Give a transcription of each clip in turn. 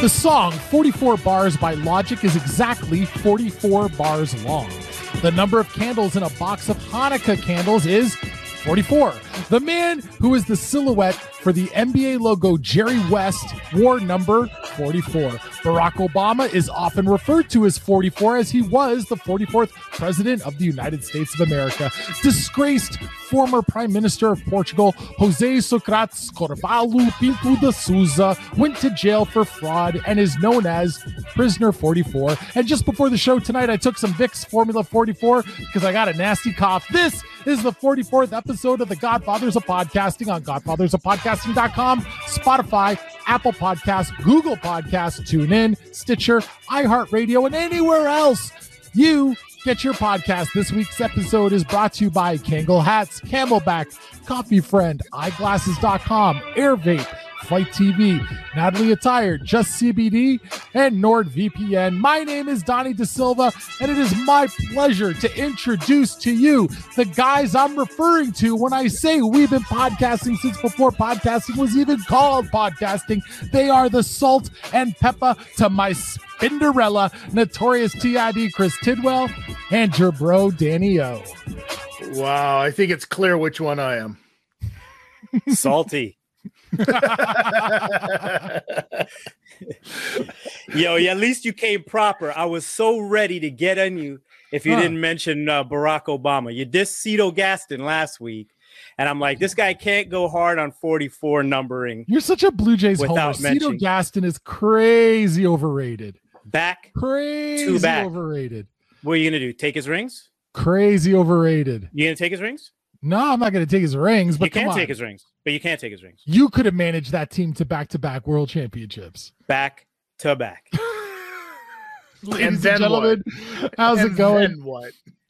The song 44 Bars by Logic is exactly 44 bars long. The number of candles in a box of Hanukkah candles is 44. The man who is the silhouette for the NBA logo Jerry West wore number 44. Barack Obama is often referred to as 44 as he was the 44th president of the United States of America. Disgraced former Prime Minister of Portugal, José Sócrates Carvalho Pinto de Souza, went to jail for fraud and is known as Prisoner 44. And just before the show tonight, I took some Vicks Formula 44 because I got a nasty cough. This is the 44th episode of the Godfathers of Podcasting on godfathersofpodcasting.com, Spotify, Apple Podcasts, Google Podcasts, TuneIn, Stitcher, iHeartRadio, and anywhere else you get your podcast. This week's episode is brought to you by Kangol Hats, Camelback, Coffee Friend, Eyeglasses.com, Airvape, Fight TV, Natalie Attire, Just CBD, and NordVPN. My name is Donnie De Silva, and it is my pleasure to introduce to you the guys I'm referring to when I say we've been podcasting since before podcasting was even called podcasting. They are the salt and pepper to my Spinderella, Notorious TID Chris Tidwell, and your bro Danny O. Wow, I think it's clear which one I am. Salty. Yo, at least you came proper. I was so ready to get on you if you didn't mention Barack Obama. You dissed Cito Gaston last week, and I'm like, this guy can't go hard on 44 numbering. You're such a Blue Jays homer. Cito Gaston is crazy overrated. Crazy overrated. What are you gonna do? Take his rings? Crazy overrated. You gonna take his rings? No, I'm not going to take his rings. But you can't take his rings. But you can't take his rings. You could have managed that team to back-to-back world championships. Back to back. Ladies and gentlemen, how's it going? What?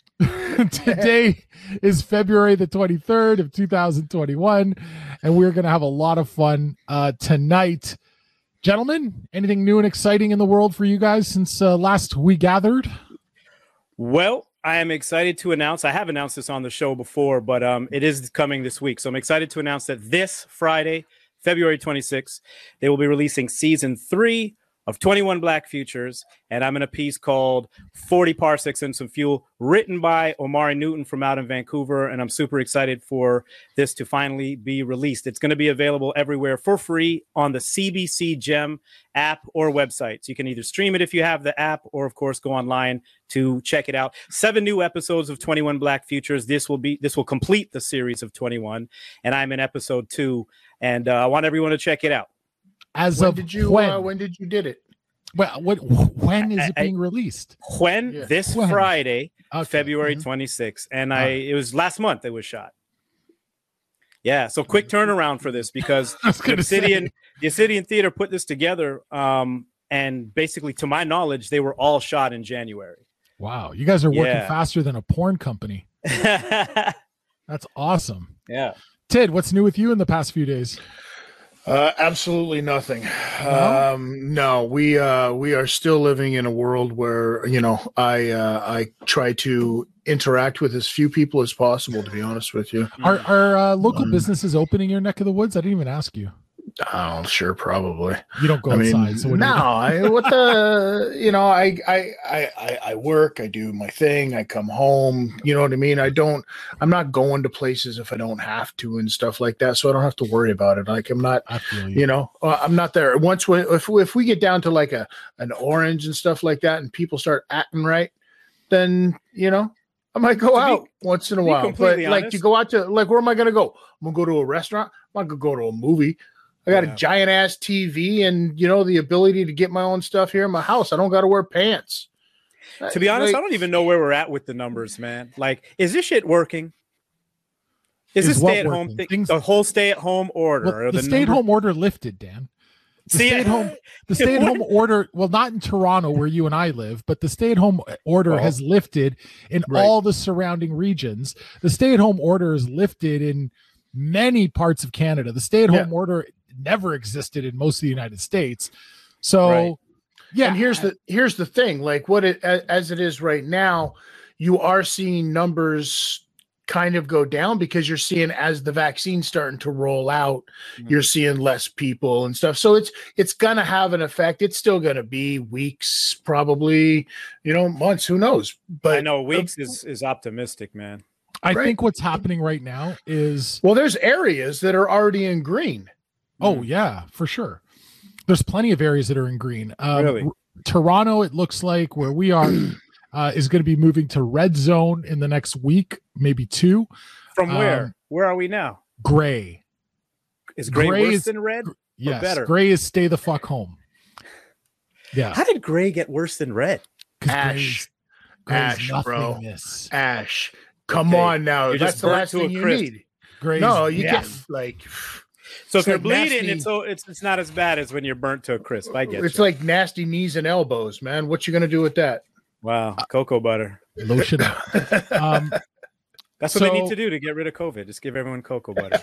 Today is February the 23rd of 2021, and we're going to have a lot of fun tonight. Gentlemen, anything new and exciting in the world for you guys since last we gathered? Well, I am excited to announce, I have announced this on the show before, but it is coming this week. So I'm excited to announce that this Friday, February 26th, they will be releasing season 3 of 21 Black Futures. And I'm in a piece called 40 Parsecs and Some Fuel, written by Omari Newton from out in Vancouver. And I'm super excited for this to finally be released. It's going to be available everywhere for free on the CBC Gem app or website. So you can either stream it if you have the app or, of course, go online to check it out. 7 new episodes of 21 Black Futures. This will complete the series of 21. And I'm in episode 2. And I want everyone to check it out. When did you did it? Well, when is it being released? This Friday, February 26th. And it was last month it was shot. Yeah, so quick turnaround for this because the Obsidian Theater put this together. And basically, to my knowledge, they were all shot in January. Wow, you guys are working faster than a porn company. That's awesome. Yeah. Tid, what's new with you in the past few days? Absolutely nothing. No, we are still living in a world where, I try to interact with as few people as possible, to be honest with you. Are local businesses open in your neck of the woods? I didn't even ask you. Oh, sure, probably. You don't go outside. So I work, I do my thing, I come home. You know what I mean? I'm not going to places if I don't have to and stuff like that. So I don't have to worry about it. Like I'm not, I'm not there. If we get down to like an orange and stuff like that, and people start acting right, then I might go out once in a while. But like to go out to where am I going to go? I'm gonna go to a restaurant. I'm not gonna go to a movie. I got a giant ass TV and the ability to get my own stuff here in my house. I don't got to wear pants. To be honest, I don't even know where we're at with the numbers, man. Like, is this shit working? Is this stay-at-home thing? The whole stay-at-home order? Well, the stay-at-home order lifted, Dan. The stay-at-home order, well, not in Toronto where you and I live, but the stay-at-home order has lifted in all the surrounding regions. The stay-at-home order is lifted in many parts of Canada. The stay-at-home order never existed in most of the United States. So, and here's the thing, like as it is right now, you are seeing numbers kind of go down because you're seeing as the vaccine's starting to roll out, you're seeing less people and stuff. So it's going to have an effect. It's still going to be weeks, probably, months, who knows? But I know weeks is optimistic, man. I think what's happening right now is, well, there's areas that are already in green. Oh yeah, for sure. There's plenty of areas that are in green. Really? Toronto, it looks like where we are is going to be moving to red zone in the next week, maybe 2. From where? Where are we now? Gray. Is gray worse than red? Yes. Better? Gray is stay the fuck home. Yeah. How did gray get worse than red? Ash, bro. Nothingness. Ash. Come on now. You're That's the last thing you need. Gray's No, you death. get like. So if you're like bleeding, nasty- it's not as bad as when you're burnt to a crisp. I get It's you. like nasty knees and elbows, man. What you gonna do with that? Wow, cocoa butter. Lotion up. That's what they need to do to get rid of COVID. Just give everyone cocoa butter.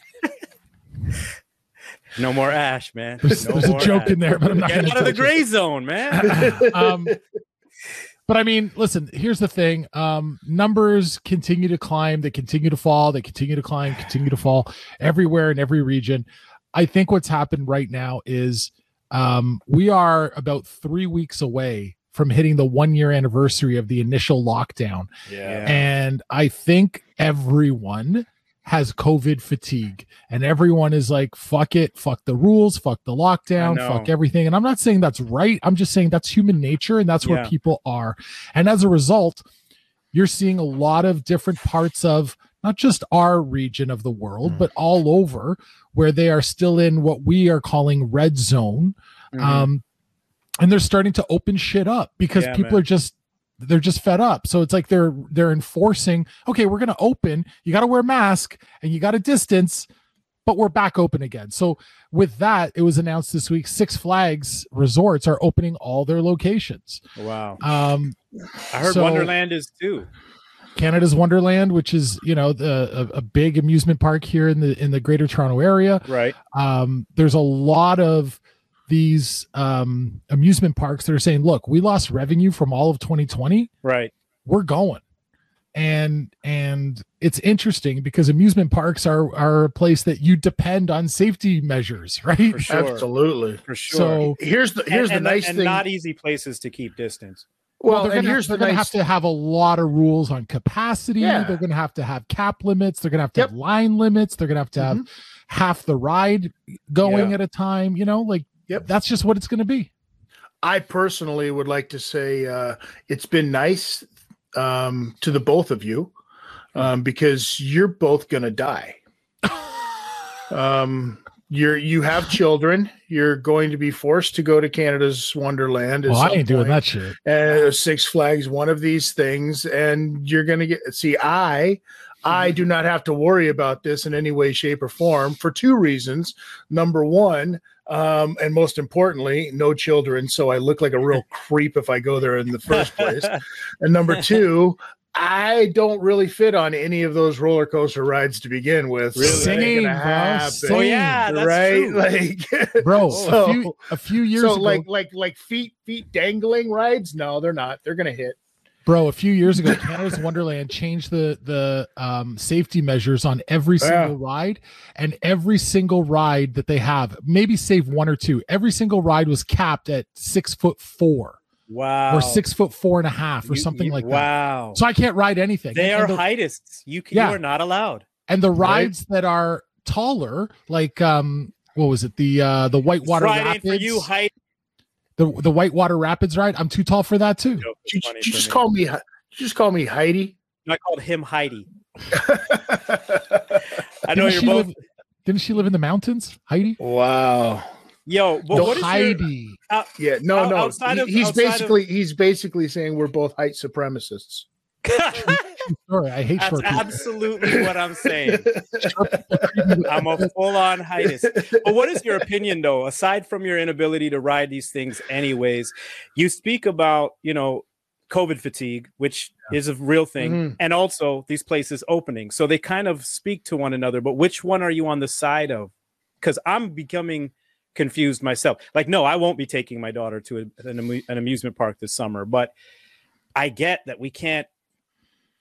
No more ash, man. There's a joke in there, but I'm not going Get to out of the gray zone, man. But I mean, listen, here's the thing. Numbers continue to climb. They continue to fall. They continue to climb, continue to fall everywhere in every region. I think what's happened right now is we are about 3 weeks away from hitting the 1-year anniversary of the initial lockdown. Yeah. And I think everyone has COVID fatigue, and everyone is like, fuck it, fuck the rules, fuck the lockdown, fuck everything. And I'm not saying that's right. I'm just saying that's human nature, and that's where people are. And as a result, you're seeing a lot of different parts of not just our region of the world, but all over, where they are still in what we are calling red zone. And they're starting to open shit up because people are they're just fed up. So it's like they're enforcing, okay, we're going to open, you got to wear a mask and you got to distance, but we're back open again. So with that, it was announced this week, Six Flags resorts are opening all their locations. Wow. I heard Wonderland is too. Canada's Wonderland, which is, a big amusement park here in the Greater Toronto area. Right. There's a lot of these amusement parks that are saying, look, we lost revenue from all of 2020. Right. We're going. And it's interesting because amusement parks are a place that you depend on safety measures, right? For sure. Absolutely. For sure. So here's the nice thing. And not easy places to keep distance. Well, they're going to have to have a lot of rules on capacity. Yeah. They're going to have cap limits. They're going to have to have line limits. They're going to have half the ride going at a time, that's just what it's going to be. I personally would like to say it's been nice to the both of you because you're both going to die. You have children. You're going to be forced to go to Canada's Wonderland. I ain't doing that shit. Six Flags, one of these things, and you're going to get. See, I do not have to worry about this in any way, shape, or form for 2 reasons. Number one, and most importantly, no children, so I look like a real creep if I go there in the first place. And number 2, I don't really fit on any of those roller coaster rides to begin with. Really? Same, bro. Same. Oh yeah, that's right? true. Like, bro, a few years ago, like feet dangling rides. No, they're not. They're gonna hit. Bro, a few years ago, Canada's Wonderland changed the safety measures on every single ride, and every single ride that they have, maybe save 1 or 2, every single ride was capped at 6'4". Wow. Or 6'4.5" or something like that. Wow. So I can't ride anything. They are heightists. You are not allowed. And the rides that are taller, like what was it? The Whitewater Rapids. For you, height. The Whitewater Rapids ride. I'm too tall for that too. You just call me Heidi. I called him Heidi. I know you're both. Didn't she live in the mountains, Heidi? Wow. Yo, but what is Heidi? He's basically saying we're both height supremacists. Sorry, I hate short people. Absolutely what I'm saying. I'm a full-on heightist. But what is your opinion, though? Aside from your inability to ride these things anyways, you speak about, COVID fatigue, which is a real thing, and also these places opening. So they kind of speak to one another, but which one are you on the side of? Because I'm becoming confused myself. Like, no, I won't be taking my daughter to an amusement park this summer, but I get that we can't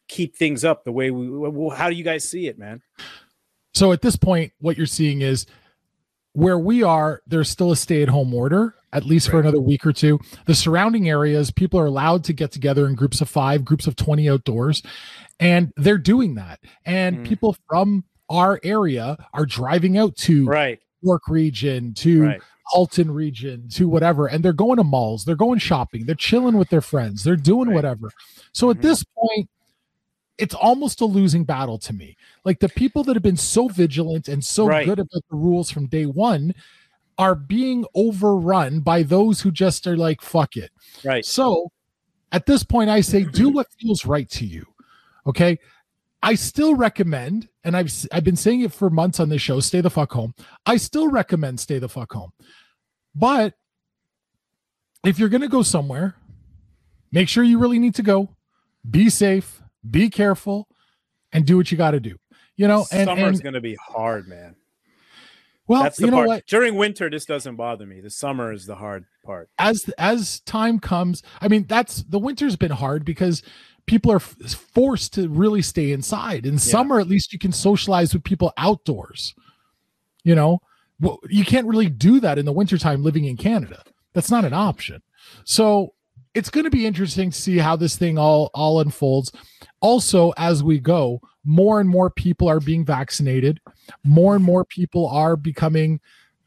keep things up the way how do you guys see it, man? So at this point, what you're seeing is where we are, there's still a stay-at-home order, at least for another week or two. The surrounding areas, people are allowed to get together in groups of 5, groups of 20 outdoors, and they're doing that. And people from our area are driving out to York region, to Halton region, to whatever, and they're going to malls, they're going shopping, they're chilling with their friends, they're doing whatever. So at this point, it's almost a losing battle to me. Like the people that have been so vigilant and so good about the rules from day one are being overrun by those who just are like, fuck it. Right. So at this point, I say, do what feels right to you. Okay. I still recommend, and I've been saying it for months on this show, stay the fuck home. I still recommend stay the fuck home. But if you're going to go somewhere, make sure you really need to go. Be safe. Be careful and do what you got to do. You know, and summer's going to be hard, man. Well, that's the you know part. what? During winter, this doesn't bother me. The summer is the hard part. As time comes, I mean, the winter's been hard because people are forced to really stay inside. In summer, at least you can socialize with people outdoors. You know, well, you can't really do that in the wintertime living in Canada. That's not an option. So it's going to be interesting to see how this thing all unfolds. Also, as we go, more and more people are being vaccinated. More and more people are becoming,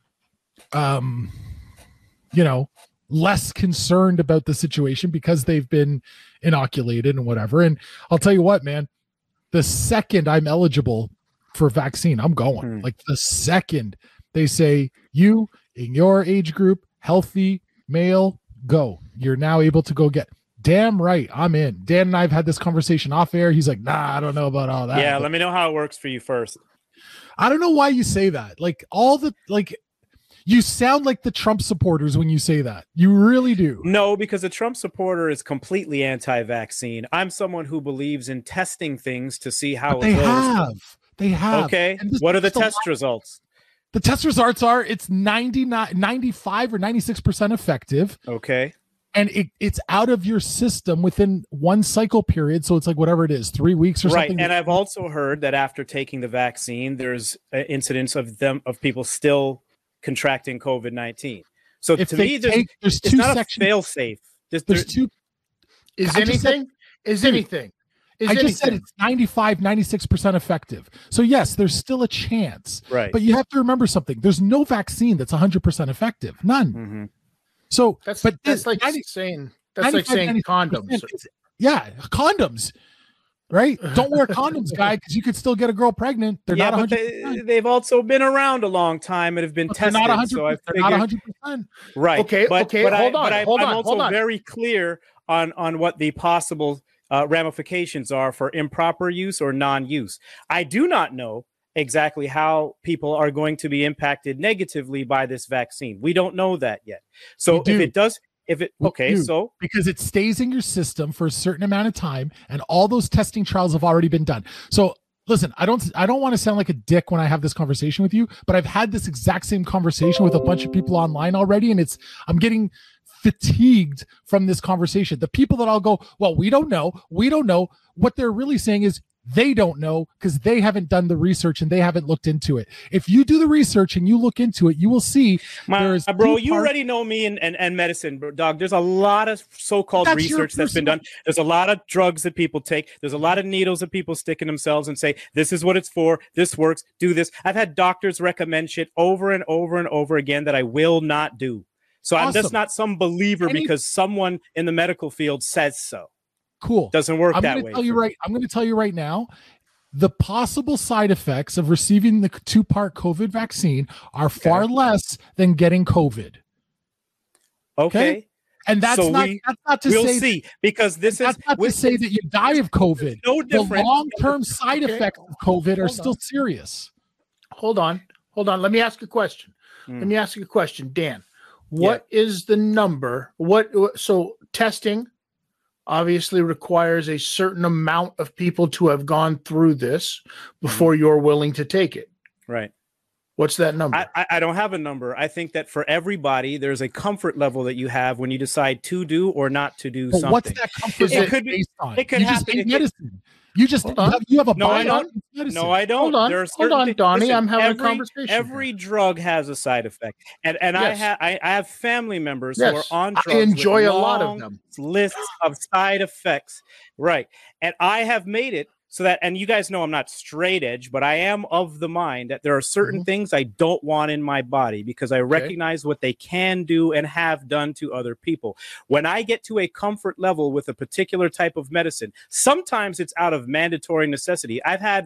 less concerned about the situation because they've been inoculated and whatever. And I'll tell you what, man, the second I'm eligible for vaccine, I'm going. Like the second they say you in your age group, healthy male, go. You're now able to go get. Damn right, I'm in. Dan and I have had this conversation off air. He's like, nah, I don't know about all that. Yeah, let me know how it works for you first. I don't know why you say that. Like you sound like the Trump supporters when you say that. You really do. No, because a Trump supporter is completely anti-vaccine. I'm someone who believes in testing things to see how it goes. They have. Okay. What are the test results? The test results are it's 95 or 96% effective. Okay. And it's out of your system within one cycle period. So it's like whatever it is, 3 weeks or something. Right. And I've also heard that after taking the vaccine, there's incidents of people still contracting COVID-19. So to me, there's two not sections. Fail safe. There's two. Is anything? I just said it's 95, 96% effective. So yes, there's still a chance. Right. But you have to remember something. There's no vaccine that's 100% effective. None. Mm-hmm. So that's like saying condoms. Yeah, condoms. Right? Don't wear condoms, guy, because you could still get a girl pregnant. They're not 100%. But they've also been around a long time and have been tested. They're not 100%. So they're not 100%. Right. Okay. But hold on. I'm also very clear on what the possible ramifications are for improper use or non-use. I do not know exactly how people are going to be impacted negatively by this vaccine. We don't know that yet. So because it stays in your system for a certain amount of time and all those testing trials have already been done. So listen, I don't want to sound like a dick when I have this conversation with you, but I've had this exact same conversation with a bunch of people online already. And I'm getting fatigued from this conversation. The people that I'll go, well, we don't know. What they're really saying is they don't know because they haven't done the research and they haven't looked into it. If you do the research and you look into it, you will see. Bro, you already know me and medicine, dog. There's a lot of so-called research that's been done. There's a lot of drugs that people take. There's a lot of needles that people stick in themselves and say, this is what it's for. This works. Do this. I've had doctors recommend shit over and over and over again that I will not do. So I'm just not some believer because someone in the medical field says so. Cool. Doesn't work that way. I'm going to tell you right now, the possible side effects of receiving the 2-part COVID vaccine are far less than getting COVID. Okay. And that's not to we'll say see because this is not to say that you die of COVID. No different. The long-term side effects of COVID are still serious. Hold on. Let me ask you a question. Dan. What is the number? So testing obviously requires a certain amount of people to have gone through this before you're willing to take it. Right. What's that number? I don't have a number. I think that for everybody, there's a comfort level that you have when you decide to do or not to do something. What's that comfort it could be based on? It could happen. Medicine. You just you have a no, I don't. No, I don't. Hold on, Donnie. Listen, I'm having a conversation. Every drug has a side effect, and yes. I have family members yes. who are on drugs. I enjoy a lot of them. Lists of side effects, right? And I have made it so that, and you guys know I'm not straight edge, but I am of the mind that there are certain things I don't want in my body because I recognize what they can do and have done to other people. When I get to a comfort level with a particular type of medicine, sometimes it's out of mandatory necessity. I've had,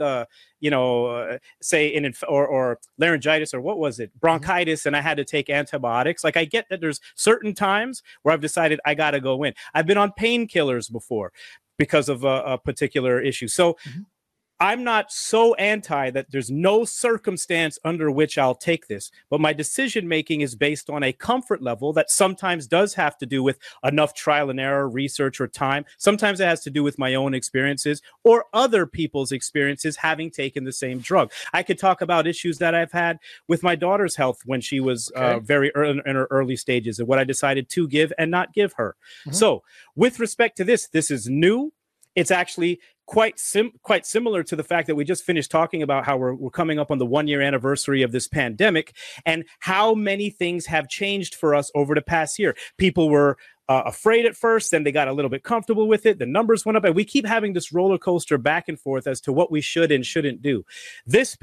say or laryngitis or what was it, bronchitis, and I had to take antibiotics. Like I get that there's certain times where I've decided I got to go in. I've been on painkillers before because of a particular issue. So I'm not so anti that there's no circumstance under which I'll take this, but my decision making is based on a comfort level that sometimes does have to do with enough trial and error, research, or time. Sometimes it has to do with my own experiences or other people's experiences having taken the same drug. I could talk about issues that I've had with my daughter's health when she was very early in her early stages and what I decided to give and not give her. So with respect to this is new. It's actually quite similar to the fact that we just finished talking about how we're coming up on the 1-year anniversary of this pandemic and how many things have changed for us over the past year. People were afraid at first, then they got a little bit comfortable with it. The numbers went up, and we keep having this roller coaster back and forth as to what we should and shouldn't do. This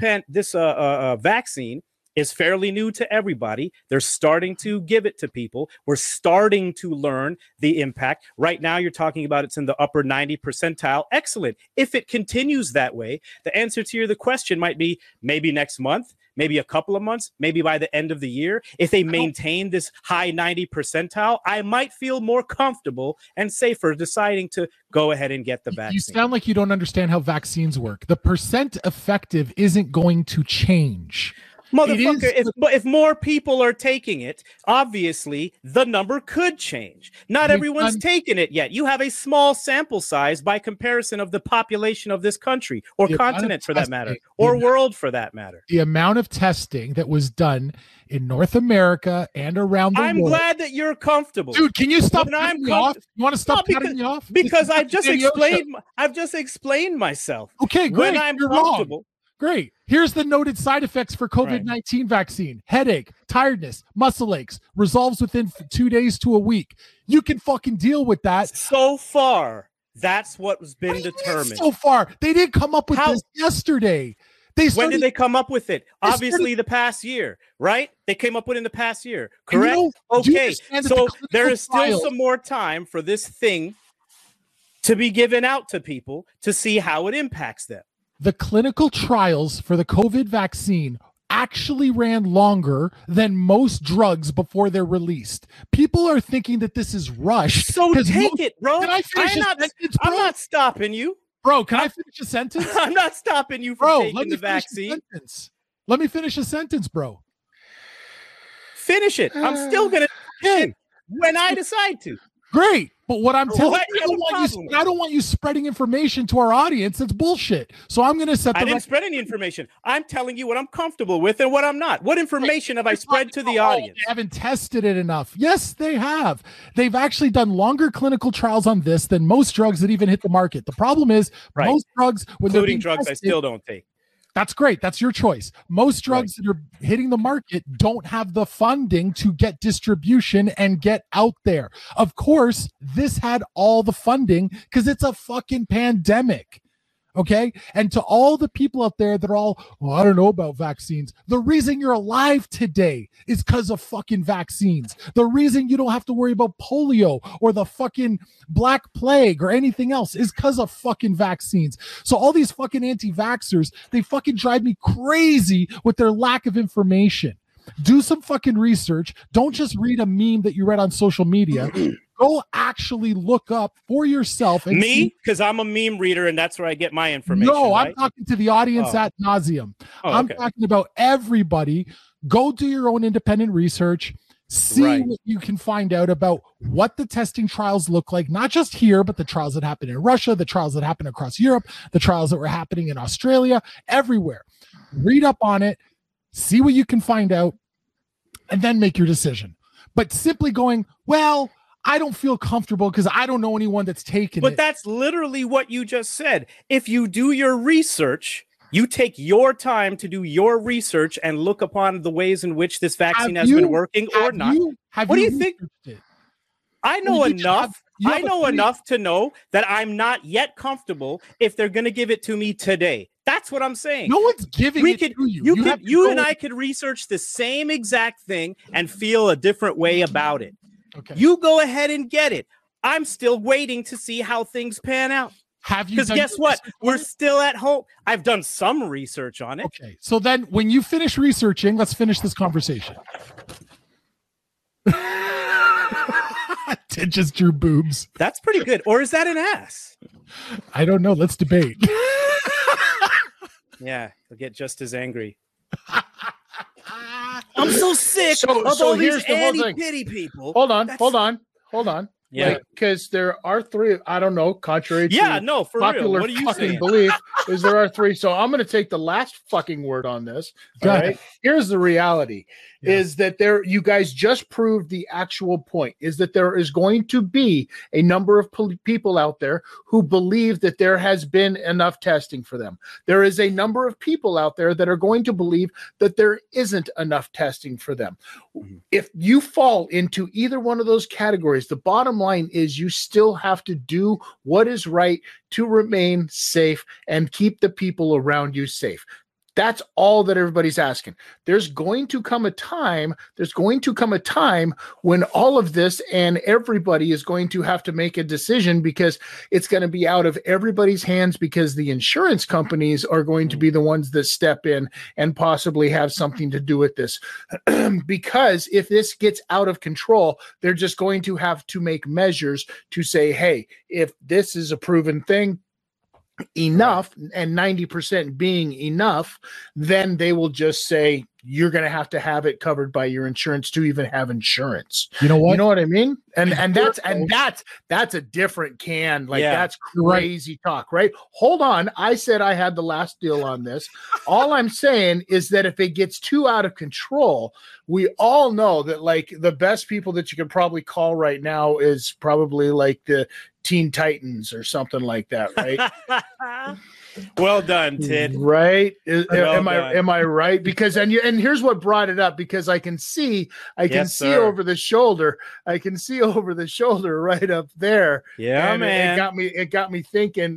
vaccine is fairly new to everybody. They're starting to give it to people. We're starting to learn the impact. Right now, you're talking about it's in the upper 90 percentile. Excellent. If it continues that way, the answer to the question might be maybe next month, maybe a couple of months, maybe by the end of the year. If they maintain this high 90 percentile, I might feel more comfortable and safer deciding to go ahead and get the vaccine. You sound like you don't understand how vaccines work. The percent effective isn't going to change. Motherfucker, if more people are taking it, obviously the number could change. Not everyone's taken it yet. You have a small sample size by comparison of the population of this country or continent for that matter, or world for that matter. The amount of testing that was done in North America and around the world. I'm glad that you're comfortable. Dude, can you stop cutting me off? You want to stop cutting me off? Because I've just explained myself. Okay, great. When I'm comfortable. Wrong. Great. Here's the noted side effects for COVID-19 vaccine. Headache, tiredness, muscle aches, resolves within 2 days to a week. You can fucking deal with that. So far, that's what's been determined. So far. They didn't come up with this yesterday. When did they come up with it? Obviously, the past year, right? They came up with it in the past year, correct? Okay, so there is still some more time for this thing to be given out to people to see how it impacts them. The clinical trials for the COVID vaccine actually ran longer than most drugs before they're released. People are thinking that this is rushed. So take it, bro. Can I finish I'm not stopping you. Bro, can I finish a sentence? I'm not stopping you from taking the vaccine. Let me finish a sentence, bro. Finish it. I'm still going to when I decide to. Great. But what I'm telling you, I don't want you spreading information to our audience. That's bullshit. So I'm going to set the I didn't spread any information. I'm telling you what I'm comfortable with and what I'm not. What information have I spread to the audience? They haven't tested it enough. Yes, they have. They've actually done longer clinical trials on this than most drugs that even hit the market. The problem is most drugs, including drugs I still don't take. That's great. That's your choice. Most drugs that are hitting the market don't have the funding to get distribution and get out there. Of course, this had all the funding because it's a fucking pandemic. Okay. And to all the people out there that are all, I don't know about vaccines. The reason you're alive today is because of fucking vaccines. The reason you don't have to worry about polio or the fucking Black Plague or anything else is because of fucking vaccines. So all these fucking anti-vaxxers, they fucking drive me crazy with their lack of information. Do some fucking research. Don't just read a meme that you read on social media. Go actually look up for yourself. And because I'm a meme reader and that's where I get my information. No, I'm talking to the audience ad nauseum. I'm talking about everybody. Go do your own independent research. See what you can find out about what the testing trials look like, not just here, but the trials that happen in Russia, the trials that happen across Europe, the trials that were happening in Australia, everywhere. Read up on it. see what you can find out, and then make your decision. But simply going, well, I don't feel comfortable because I don't know anyone that's taken it. But that's literally what you just said. If you do your research, you take your time to do your research and look upon the ways in which this vaccine has been working or not. What do you think? I know enough. I know enough to know that I'm not yet comfortable if they're going to give it to me today. That's what I'm saying. No one's giving it to you. You and I could research the same exact thing and feel a different way about it. Okay. You go ahead and get it. I'm still waiting to see how things pan out. Have you? Because guess what? We're still at home. I've done some research on it. Okay. So then when you finish researching, let's finish this conversation. It just drew boobs. That's pretty good. Or is that an ass? I don't know. Let's debate. Yeah, he'll get just as angry. I'm so sick of all these anti-pity people. Hold on. Yeah, because there are three. I don't know. Contrary to for popular real. What are you fucking saying? belief, is there are three. So I'm going to take the last fucking word on this. All right. Here's the reality: is that you guys just proved the actual point. Is that there is going to be a number of people out there who believe that there has been enough testing for them. There is a number of people out there that are going to believe that there isn't enough testing for them. If you fall into either one of those categories, the bottom line is you still have to do what is right to remain safe and keep the people around you safe. That's all that everybody's asking. There's going to come a time when all of this and everybody is going to have to make a decision, because it's going to be out of everybody's hands, because the insurance companies are going to be the ones that step in and possibly have something to do with this. Because if this gets out of control, they're just going to have to make measures to say, hey, if this is a proven thing, enough, and 90% being enough, then they will just say you're going to have it covered by your insurance to even have insurance. You know what? You know what I mean? And that's a different can. Like, that's crazy talk, right? Hold on. I said I had the last deal on this. All I'm saying is that if it gets too out of control, we all know that, like, the best people that you can probably call right now is probably like the Teen Titans or something like that, right? Well done, Tid. Right? Am I right? Because and here's what brought it up, because I can see over the shoulder. I can see over the shoulder right up there. Yeah, and man. It got me thinking,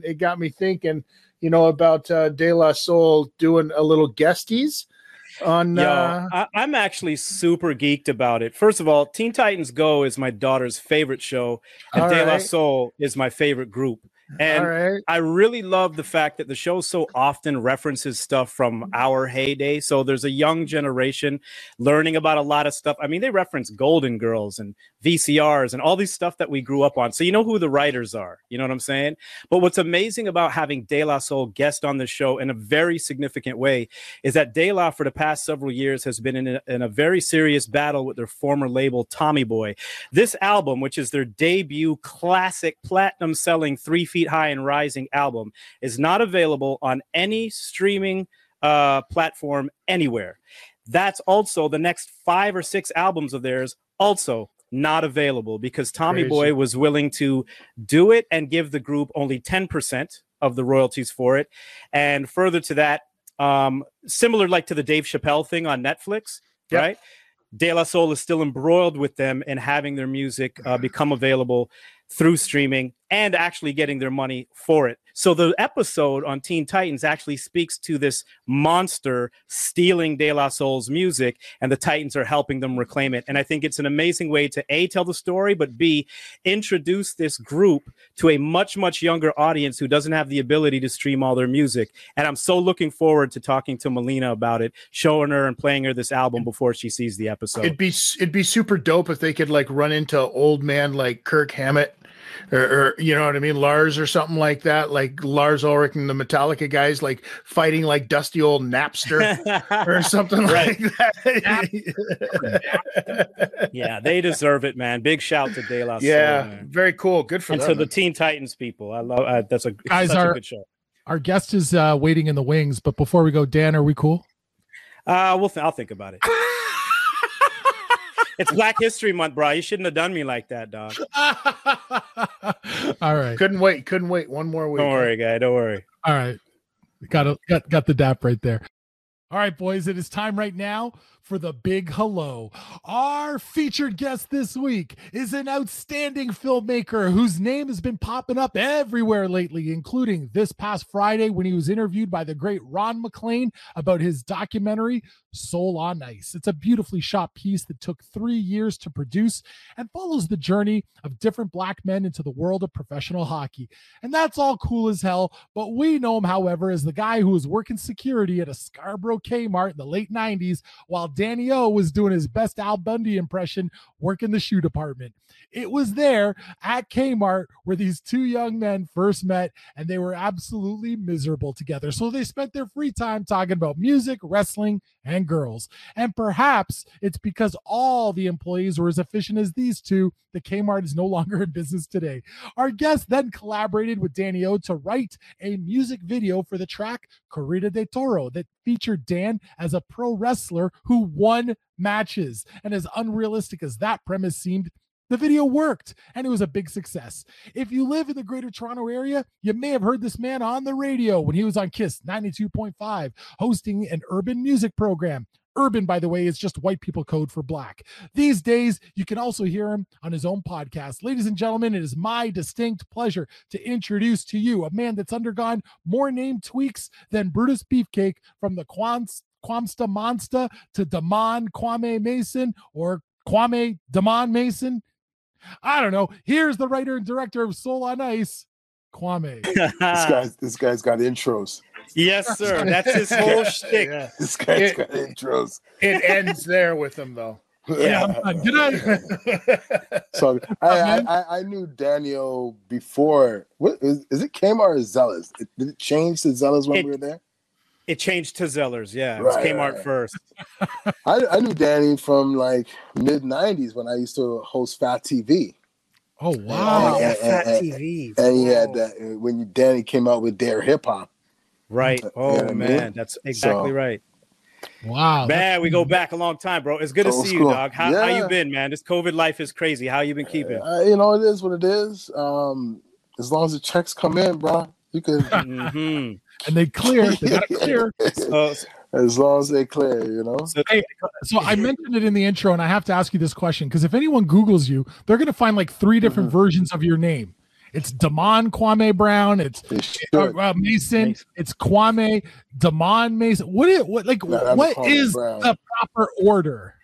you know, about De La Soul doing a little guesties on I'm actually super geeked about it. First of all, Teen Titans Go is my daughter's favorite show, and De La Soul is my favorite group. And I really love the fact that the show so often references stuff from our heyday. So there's a young generation learning about a lot of stuff. I mean, they reference Golden Girls and VCRs and all these stuff that we grew up on. So you know who the writers are. You know what I'm saying? But what's amazing about having De La Soul guest on the show in a very significant way is that De La, for the past several years, has been in a very serious battle with their former label, Tommy Boy. This album, which is their debut classic platinum-selling 3 Feet High and Rising album, is not available on any streaming platform anywhere. That's also the next 5 or 6 albums of theirs also not available, because Tommy Boy was willing to do it and give the group only 10% of the royalties for it. And further to that, similar like to the Dave Chappelle thing on Netflix, right? De La Soul is still embroiled with them in having their music become available through streaming and actually getting their money for it. So the episode on Teen Titans actually speaks to this monster stealing De La Soul's music, and the Titans are helping them reclaim it. And I think it's an amazing way to A, tell the story, but B, introduce this group to a much, much younger audience who doesn't have the ability to stream all their music. And I'm so looking forward to talking to Melina about it, showing her and playing her this album before she sees the episode. It'd be super dope if they could like run into old man like Kirk Hammett, or you know what I mean, Lars or something like that, like Lars Ulrich and the Metallica guys, like fighting like dusty old Napster or something like that. Yeah, they deserve it, man. Big shout to De La Soul. Yeah, man. very cool. Good for them. And to the Teen Titans people. I love that's a good show. Our guest is waiting in the wings, but before we go, Dan, are we cool? I'll think about it. It's Black History Month, bro. You shouldn't have done me like that, dog. All right. Couldn't wait. One more week. Don't worry, guy. Don't worry. All right. Got the dap right there. All right, boys, it is time right now for the big hello. Our featured guest this week is an outstanding filmmaker whose name has been popping up everywhere lately, including this past Friday when he was interviewed by the great Ron McLean about his documentary, Soul on Ice. It's a beautifully shot piece that took 3 years to produce and follows the journey of different Black men into the world of professional hockey. And that's all cool as hell, but we know him, however, as the guy who was working security at a Scarborough Kmart in the late 90s while Danny O was doing his best Al Bundy impression working the shoe department. It was there at Kmart where these two young men first met, and they were absolutely miserable together. So they spent their free time talking about music, wrestling, and girls. And perhaps it's because all the employees were as efficient as these two that Kmart is no longer in business today. Our guest then collaborated with Danny O to write a music video for the track Corrida de Toro that featured Dan as a pro wrestler who won matches. And as unrealistic as that premise seemed, the video worked, and it was a big success. If you live in the Greater Toronto area, you may have heard this man on the radio when he was on KISS 92.5, hosting an urban music program. Urban, by the way, is just white people code for Black. These days, you can also hear him on his own podcast. Ladies and gentlemen, it is my distinct pleasure to introduce to you a man that's undergone more name tweaks than Brutus Beefcake, from the Kwamsta Monsta to Damon Kwame Mason, or Kwame Damon Mason. I don't know. Here's the writer and director of Soul on Ice, Kwame. This guy's got intros. Yes, sir. That's his whole shtick. Yeah. This guy's got intros. It ends there with him, though. Yeah, I'm done. Good night. So I knew Daniel before. What is it? Kmart or Zellas? Did it change to Zellas when we were there? It changed to Zellers. Yeah, it was Kmart first. I knew Danny from like mid '90s when I used to host Fat TV. Oh wow! Fat TV. And he had that when Danny came out with Dare Hip Hop. Right. Oh, You know what I man, mean? that's exactly right. Wow, Man, we go back a long time, bro. It's good to Old see school. you, dog. How you been, man? This COVID life is crazy. How you been keeping? It is what it is. As long as the checks come in, bro, you can. Mm-hmm. And they clear. They got to clear. As long as they clear, you know. So I mentioned it in the intro, and I have to ask you this question because if anyone Googles you, they're going to find like 3 different versions of your name. It's Damon Kwame Brown. It's Mason. It's Kwame Damon Mason. What is the proper order?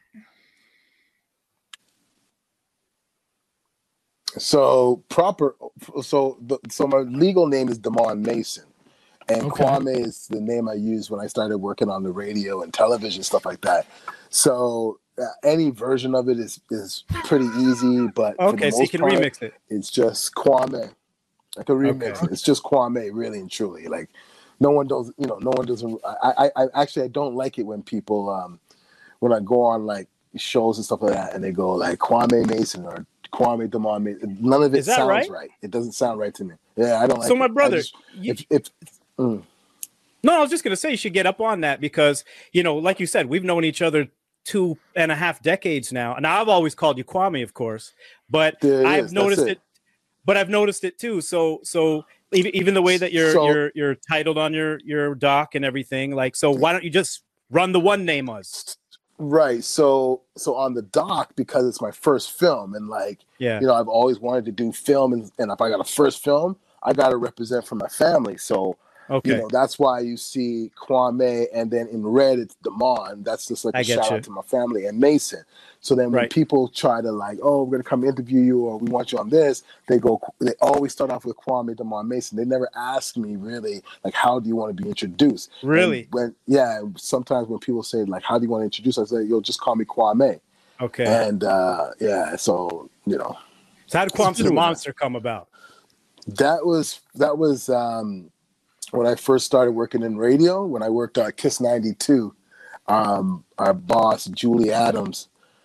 So my legal name is Damon Mason, and Kwame is the name I used when I started working on the radio and television, stuff like that. So any version of it is pretty easy, but okay, so you can remix it. It's just Kwame. I can remix it. It's just Kwame, really and truly. Like no one does. No one doesn't. I actually don't like it when people when I go on like shows and stuff like that, and they go like Kwame Mason or Kwame Damon Mason. None of it sounds right. It doesn't sound right to me. Yeah, I don't like it. So my brother, No, I was just gonna say you should get up on that because like you said, we've known each other 2.5 decades now, and I've always called you Kwame, of course, but I've noticed it. But I've noticed it too. So even the way that you're titled on your doc and everything, like, so why don't you just run the one name us? Right. So on the doc, because it's my first film, and I've always wanted to do film, and if I got a first film, I got to represent for my family. So that's why you see Kwame, and then in red it's Damon. That's just like a shout out to my family, and Mason. So then when people try to like, oh, we're gonna come interview you or we want you on this, they always start off with Kwame Damon Mason. They never ask me really like, how do you want to be introduced? Really? Sometimes when people say like, how do you want to introduce? I say, yo, just call me Kwame. Okay. And so So how did Kwamsta Monster come about? That was when I first started working in radio. When I worked at KISS 92, our boss Julie Adams.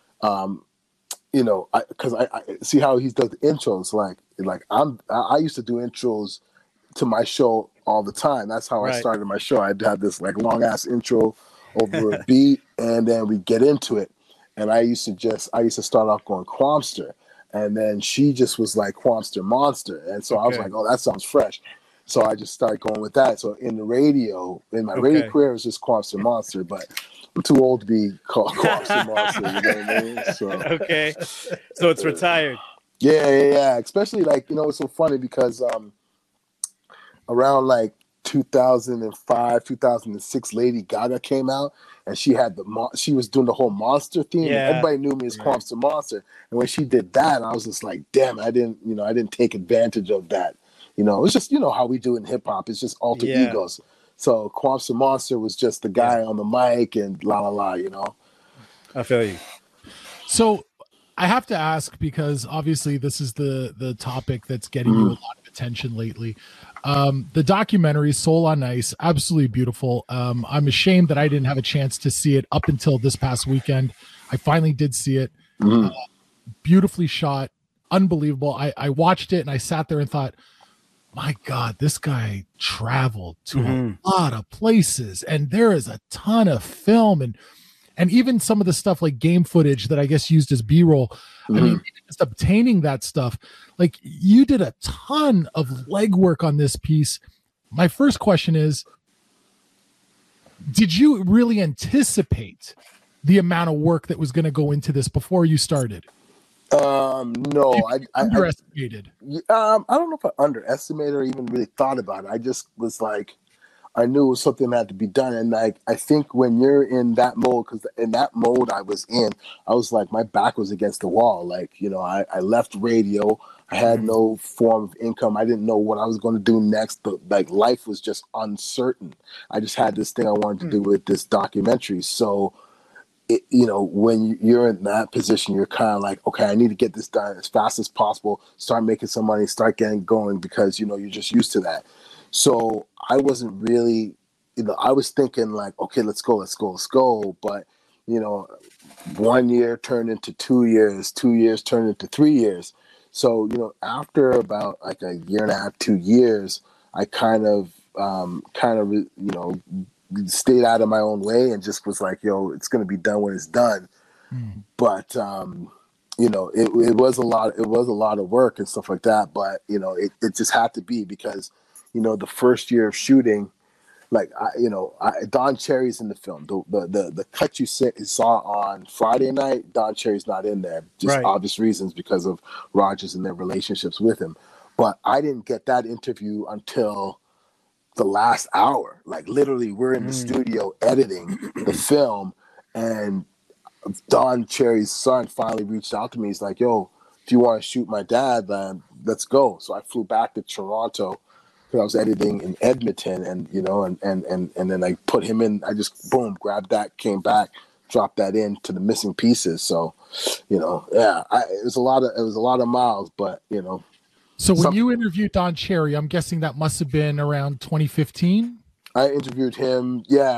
Because I see how he does the intros. I used to do intros to my show all the time. That's how I started my show. I'd have this like long ass intro over a beat, and then we get into it. And I used to start off going Quamster, and then she just was like Quamster Monster, and so I was like, oh, that sounds fresh. So I just started going with that. So in my radio career, it was just Quamster Monster, but I'm too old to be called Quamster Monster. You know what I mean? So okay, so it's retired. Yeah. Especially like, it's so funny because around like 2005, 2006, Lady Gaga came out, and she was doing the whole monster theme. Yeah. And everybody knew me as Quamster Monster, and when she did that, I was just like, damn, I didn't take advantage of that. It's just how we do in hip hop. It's just alter egos. So Quamster Monster was just the guy on the mic and la la la. I feel you. So I have to ask, because obviously this is the topic that's getting you a lot of attention lately. The documentary Soul on Ice, absolutely beautiful. I'm ashamed that I didn't have a chance to see it up until this past weekend. I finally did see it. Beautifully shot, unbelievable. I watched it and I sat there and thought, my God, this guy traveled to a lot of places, and there is a ton of film and even some of the stuff like game footage that I guess used as B-roll. I mean, just obtaining that stuff, like, you did a ton of legwork on this piece. My first question is, did you really anticipate the amount of work that was going to go into this before you started? No, I underestimated. I don't know if I underestimated or even really thought about it. I just was like, I knew it was something that had to be done. And like, I think when you're in that mode, because in that mode I was in, I was like, my back was against the wall. Like, I left radio. I had no form of income. I didn't know what I was going to do next. But like, life was just uncertain. I just had this thing I wanted to do with this documentary. So, when you're in that position, you're kind of like, okay, I need to get this done as fast as possible, start making some money, start getting going, because, you're just used to that. So I wasn't really, I was thinking like, okay, let's go. But, 1 year turned into 2 years, 2 years turned into 3 years. So, after about like a year and a half, 2 years, I kind of, stayed out of my own way and just was like, yo, it's going to be done when it's done. But, it was a lot of work and stuff like that. But, it just had to be because, the first year of shooting, like, Don Cherry's in the film. The cut you saw on Friday night, Don Cherry's not in there, just obvious reasons because of Rogers and their relationships with him. But I didn't get that interview until the last hour. Like, literally, we're in the studio editing the film, and Don Cherry's son finally reached out to me. He's like, yo, if you want to shoot my dad, then let's go. So I flew back to Toronto because I was editing in Edmonton, and and then I put him in. I just grabbed that, came back, dropped that into the missing pieces. So, it was a lot of miles, but So when you interviewed Don Cherry, I'm guessing that must have been around 2015. I interviewed him. Yeah.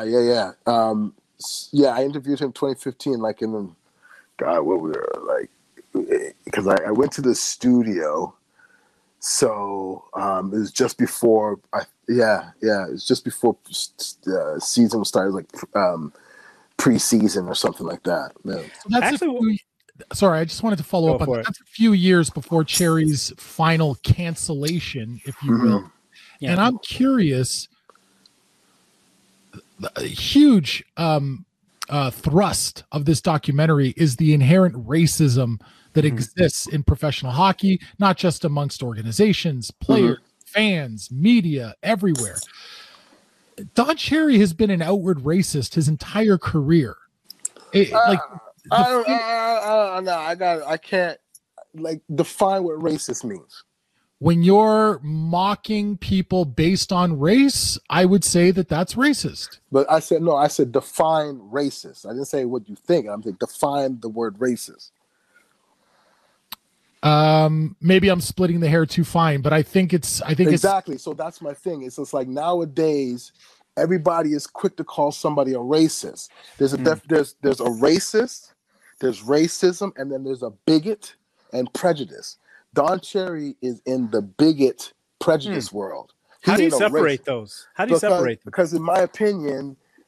I interviewed him 2015, like what we were like, because I went to the studio. So it was just before. It was just before season started, like pre-season or something like that. Yeah. So that's sorry, I just wanted to follow up on that. That's a few years before Cherry's final cancellation, if you will. Yeah. And I'm curious, a huge thrust of this documentary is the inherent racism that exists in professional hockey, not just amongst organizations, players, fans, media, everywhere. Don Cherry has been an outward racist his entire career. I can't define what racist means. When you're mocking people based on race, I would say that that's racist. But I said define racist. I didn't say what you think. I'm saying define the word racist. Maybe I'm splitting the hair too fine, but I think exactly. So that's my thing. It's just like nowadays, everybody is quick to call somebody a racist. There's a racist, there's racism, and then there's a bigot and prejudice. Don Cherry is in the bigot prejudice world. How do you separate those? How do you separate them? Because in my opinion,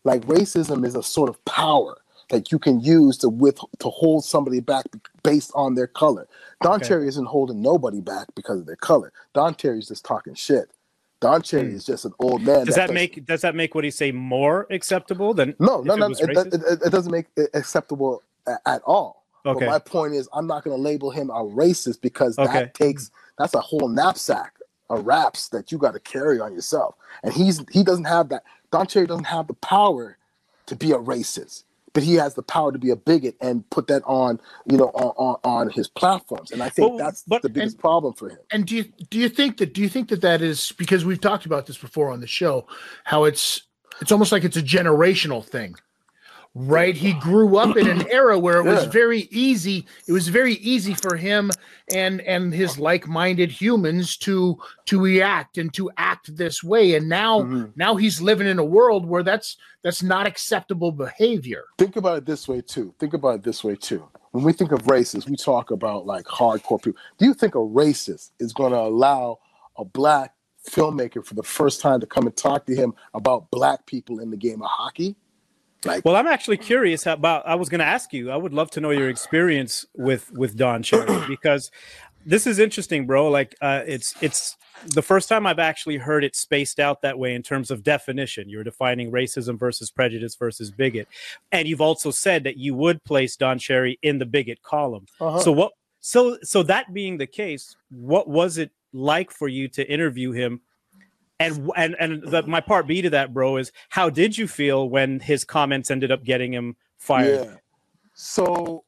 Like racism is a sort of power that you can use to hold somebody back based on their color. Don Cherry isn't holding nobody back because of their color. Don Cherry's just talking shit. Don Cherry is just an old man. Does that make what he say more acceptable than no? It doesn't make it acceptable at all. Okay. But my point is, I'm not going to label him a racist because that's a whole knapsack of raps that you got to carry on yourself. And he doesn't have that. Don Cherry doesn't have the power to be a racist, but he has the power to be a bigot and put that on, on his platforms. And I think that's the biggest problem for him. And do you think that is because we've talked about this before on the show, how it's almost like it's a generational thing. Right, he grew up in an era where it was very easy. It was very easy for him and his like-minded humans to react and to act this way. And now he's living in a world where that's not acceptable behavior. Think about it this way too. When we think of racists, we talk about like hardcore people. Do you think a racist is going to allow a black filmmaker for the first time to come and talk to him about black people in the game of hockey? Well, I'm actually curious about. I was going to ask you. I would love to know your experience with Don Cherry because this is interesting, bro. Like, it's the first time I've actually heard it spaced out that way in terms of definition. You're defining racism versus prejudice versus bigot, and you've also said that you would place Don Cherry in the bigot column. So So that being the case, what was it like for you to interview him? And my part B to that, bro, is how did you feel when his comments ended up getting him fired? Yeah. So,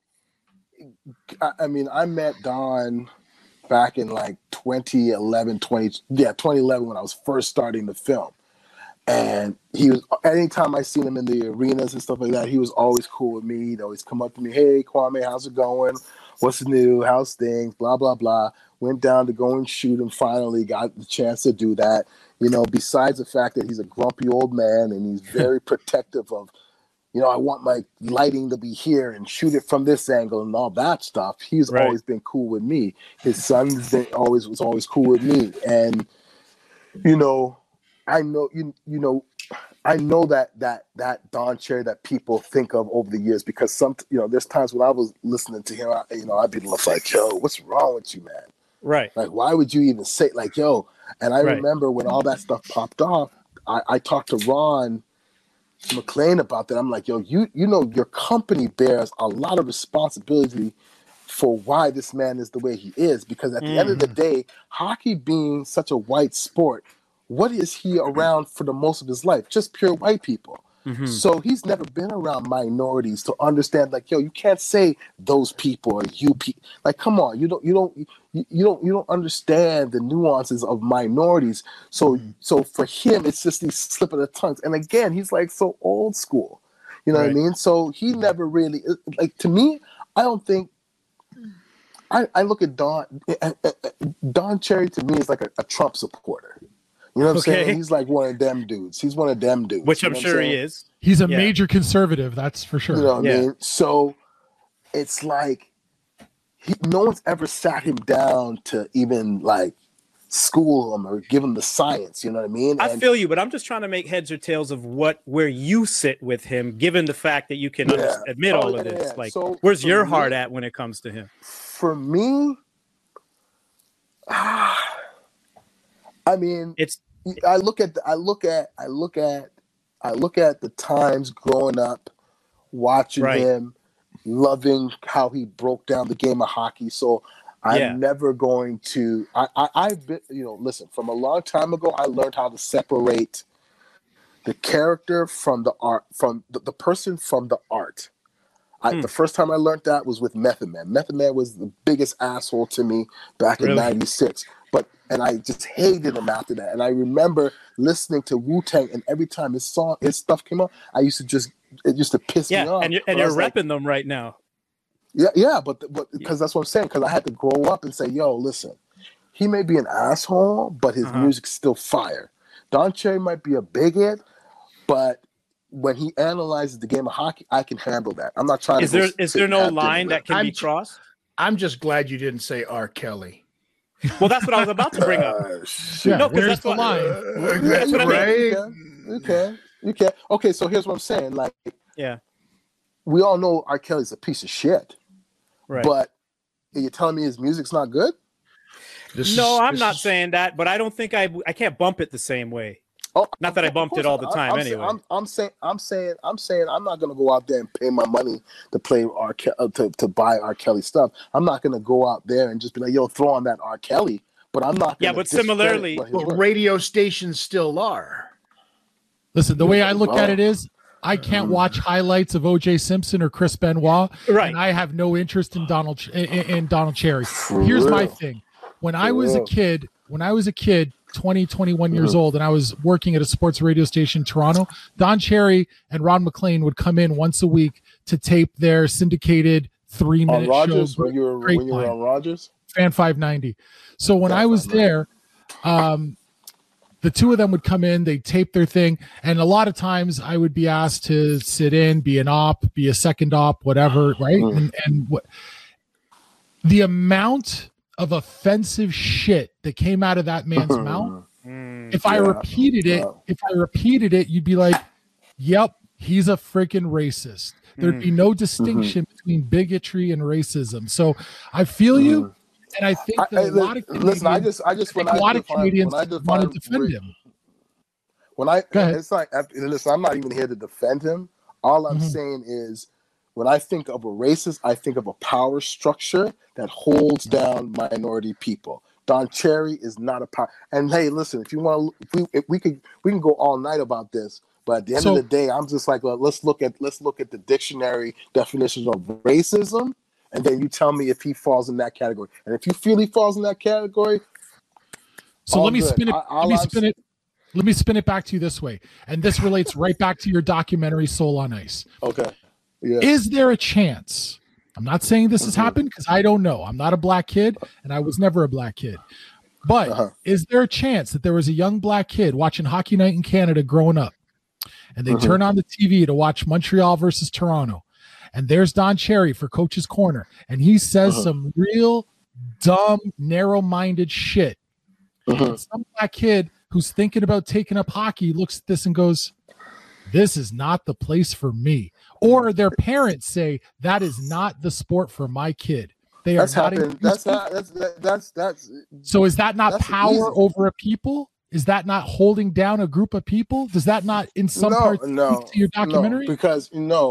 I mean, I met Don back in like 2011 when I was first starting the film. And he was, anytime I seen him in the arenas and stuff like that, he was always cool with me. He'd always come up to me, hey, Kwame, how's it going? What's new? How's things? Blah, blah, blah. Went down to go and shoot and finally got the chance to do that. Besides the fact that he's a grumpy old man and he's very protective of, I want my lighting to be here and shoot it from this angle and all that stuff. He's always been cool with me. His son was always cool with me. And, I know, I know that Don Cherry that people think of over the years because there's times when I was listening to him, I'd be like, yo, what's wrong with you, man? Right. Like, why would you even say like, yo? And I remember when all that stuff popped off, I talked to Ron McClain about that. I'm like, yo, your company bears a lot of responsibility for why this man is the way he is. Because at the end of the day, hockey being such a white sport, what is he around for the most of his life? Just pure white people. Mm-hmm. So he's never been around minorities to understand, like, yo, you can't say those people or you people. Like, come on, you don't understand the nuances of minorities. So so for him, it's just these slip of the tongues. And again, he's like so old school. You know what I mean? So he never really, like, to me, I don't think. I look at Don Cherry to me is like a Trump supporter. You know what I'm saying? He's like one of them dudes. He's one of them dudes. Which I'm sure he is. He's a major conservative, that's for sure. You know what I mean? So it's like no one's ever sat him down to even like school him or give him the science. You know what I mean? I feel you, but I'm just trying to make heads or tails of where you sit with him, given the fact that you can admit all of this. Like, so, where's your heart at when it comes to him? For me, I mean, I look at the times growing up, watching him, loving how he broke down the game of hockey. So I'm never going to. I've been, listen. From a long time ago, I learned how to separate the character from the art, from the person from the art. The first time I learned that was with Method Man. Method Man was the biggest asshole to me back in '96. And I just hated him after that. And I remember listening to Wu-Tang, and every time his stuff came up, it used to piss me off. And you're repping them right now. Yeah, but because that's what I'm saying. Because I had to grow up and say, yo, listen, he may be an asshole, but his music's still fire. Don Cherry might be a bigot, but when he analyzes the game of hockey, I can handle that. I'm not trying to. Is there no line that can be crossed? I'm just glad you didn't say R. Kelly. Well, that's what I was about to bring up. No, because that's the line. That's right. Okay. You can't. Okay, so here's what I'm saying. Like, yeah, we all know R. Kelly's a piece of shit. Right. But are you telling me his music's not good? I'm not saying that, but I don't think I can't bump it the same way. Oh, not that I bumped it all the time. Anyway, I'm saying I'm not gonna go out there and pay my money to play to buy R. Kelly stuff. I'm not gonna go out there and just be like, yo, throw on that R. Kelly. But I'm not. Yeah, but similarly, radio stations still are. Listen, the way I look at it is, I can't watch highlights of O.J. Simpson or Chris Benoit, right? And I have no interest in Donald Cherry. Here's my thing: when I was a kid, 20, 21 years old, and I was working at a sports radio station in Toronto, Don Cherry and Ron McLean would come in once a week to tape their syndicated 3-minute Rogers, show. When you were on Rogers? Fan 590. So when I was there, the two of them would come in, they'd tape their thing, and a lot of times I would be asked to sit in, be an op, be a second op, whatever, right? And what the amount of offensive shit that came out of that man's mouth, if I repeated it, you'd be like, yep, he's a freaking racist. There'd be no distinction between bigotry and racism. So I feel you. And I think that a lot of Canadians, want to defend him. It's like, listen, I'm not even here to defend him. All I'm saying is, when I think of a racist, I think of a power structure that holds down minority people. Don Cherry is not a power. And hey, listen, if you want, if we can go all night about this. But at the end of the day, I'm just like, well, let's look at the dictionary definitions of racism. And then you tell me if he falls in that category. And if you feel he falls in that category, so let me spin it back to you this way. And this relates right back to your documentary Soul on Ice. Okay. Yeah. Is there a chance? I'm not saying this has happened because I don't know. I'm not a black kid and I was never a black kid. But is there a chance that there was a young black kid watching Hockey Night in Canada growing up and they turn on the TV to watch Montreal versus Toronto? And there's Don Cherry for Coach's Corner. And he says some real dumb, narrow-minded shit. And some black kid who's thinking about taking up hockey looks at this and goes, this is not the place for me. Or their parents say, that is not the sport for my kid. They are not. So is that not power over a people? Is that not holding down a group of people? Does that not in some parts speak to your documentary? Because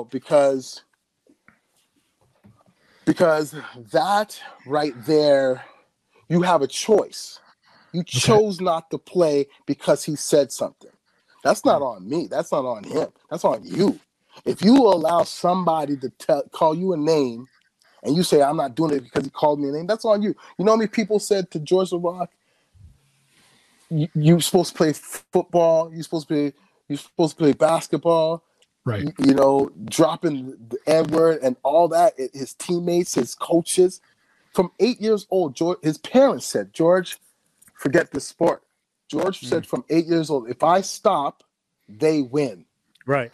that right there, you have a choice. You chose not to play because he said something. That's not on me. That's not on him. That's on you. If you allow somebody to call you a name and you say, I'm not doing it because he called me a name, that's on you. You know how many people said to George LaRock, you're supposed to play football, you're supposed to play basketball. Right. You know, dropping the N-word and all that, his teammates, his coaches. From 8 years old, his parents said, George, forget the sport. George said from 8 years old, if I stop, they win. Right.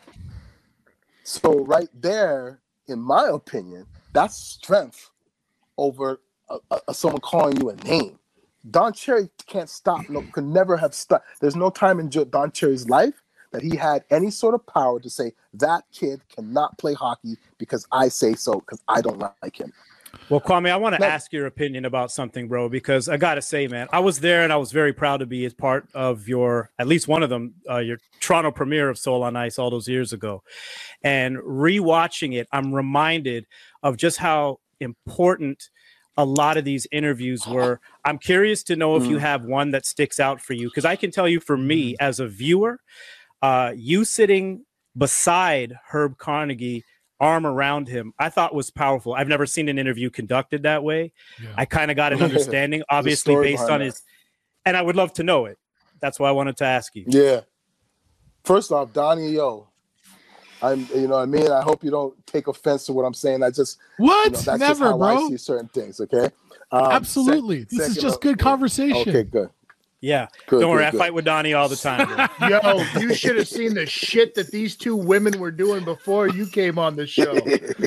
So right there, in my opinion, that's strength over someone calling you a name. Don Cherry can't stop, could never have stopped. There's no time in Don Cherry's life that he had any sort of power to say that kid cannot play hockey because I say so, because I don't like him. Well, Kwame, I want to ask your opinion about something, bro, because I got to say, man, I was there and I was very proud to be as part of at least one of them, your Toronto premiere of Soul on Ice all those years ago. And rewatching it, I'm reminded of just how important a lot of these interviews were. I'm curious to know if you have one that sticks out for you, because I can tell you for me as a viewer, you sitting beside Herb Carnegie, arm around him, I thought was powerful. I've never seen an interview conducted that way. Yeah. I kind of got an understanding, obviously based on his, and I would love to know it. That's why I wanted to ask you. Yeah. First off, Donnie, you know what I mean? I hope you don't take offense to what I'm saying. That's never, just how bro. I see certain things. Okay. Absolutely. This is just good conversation. Okay, good. Yeah. Don't worry. I fight with Donnie all the time. Yo, you should have seen the shit that these two women were doing before you came on the show.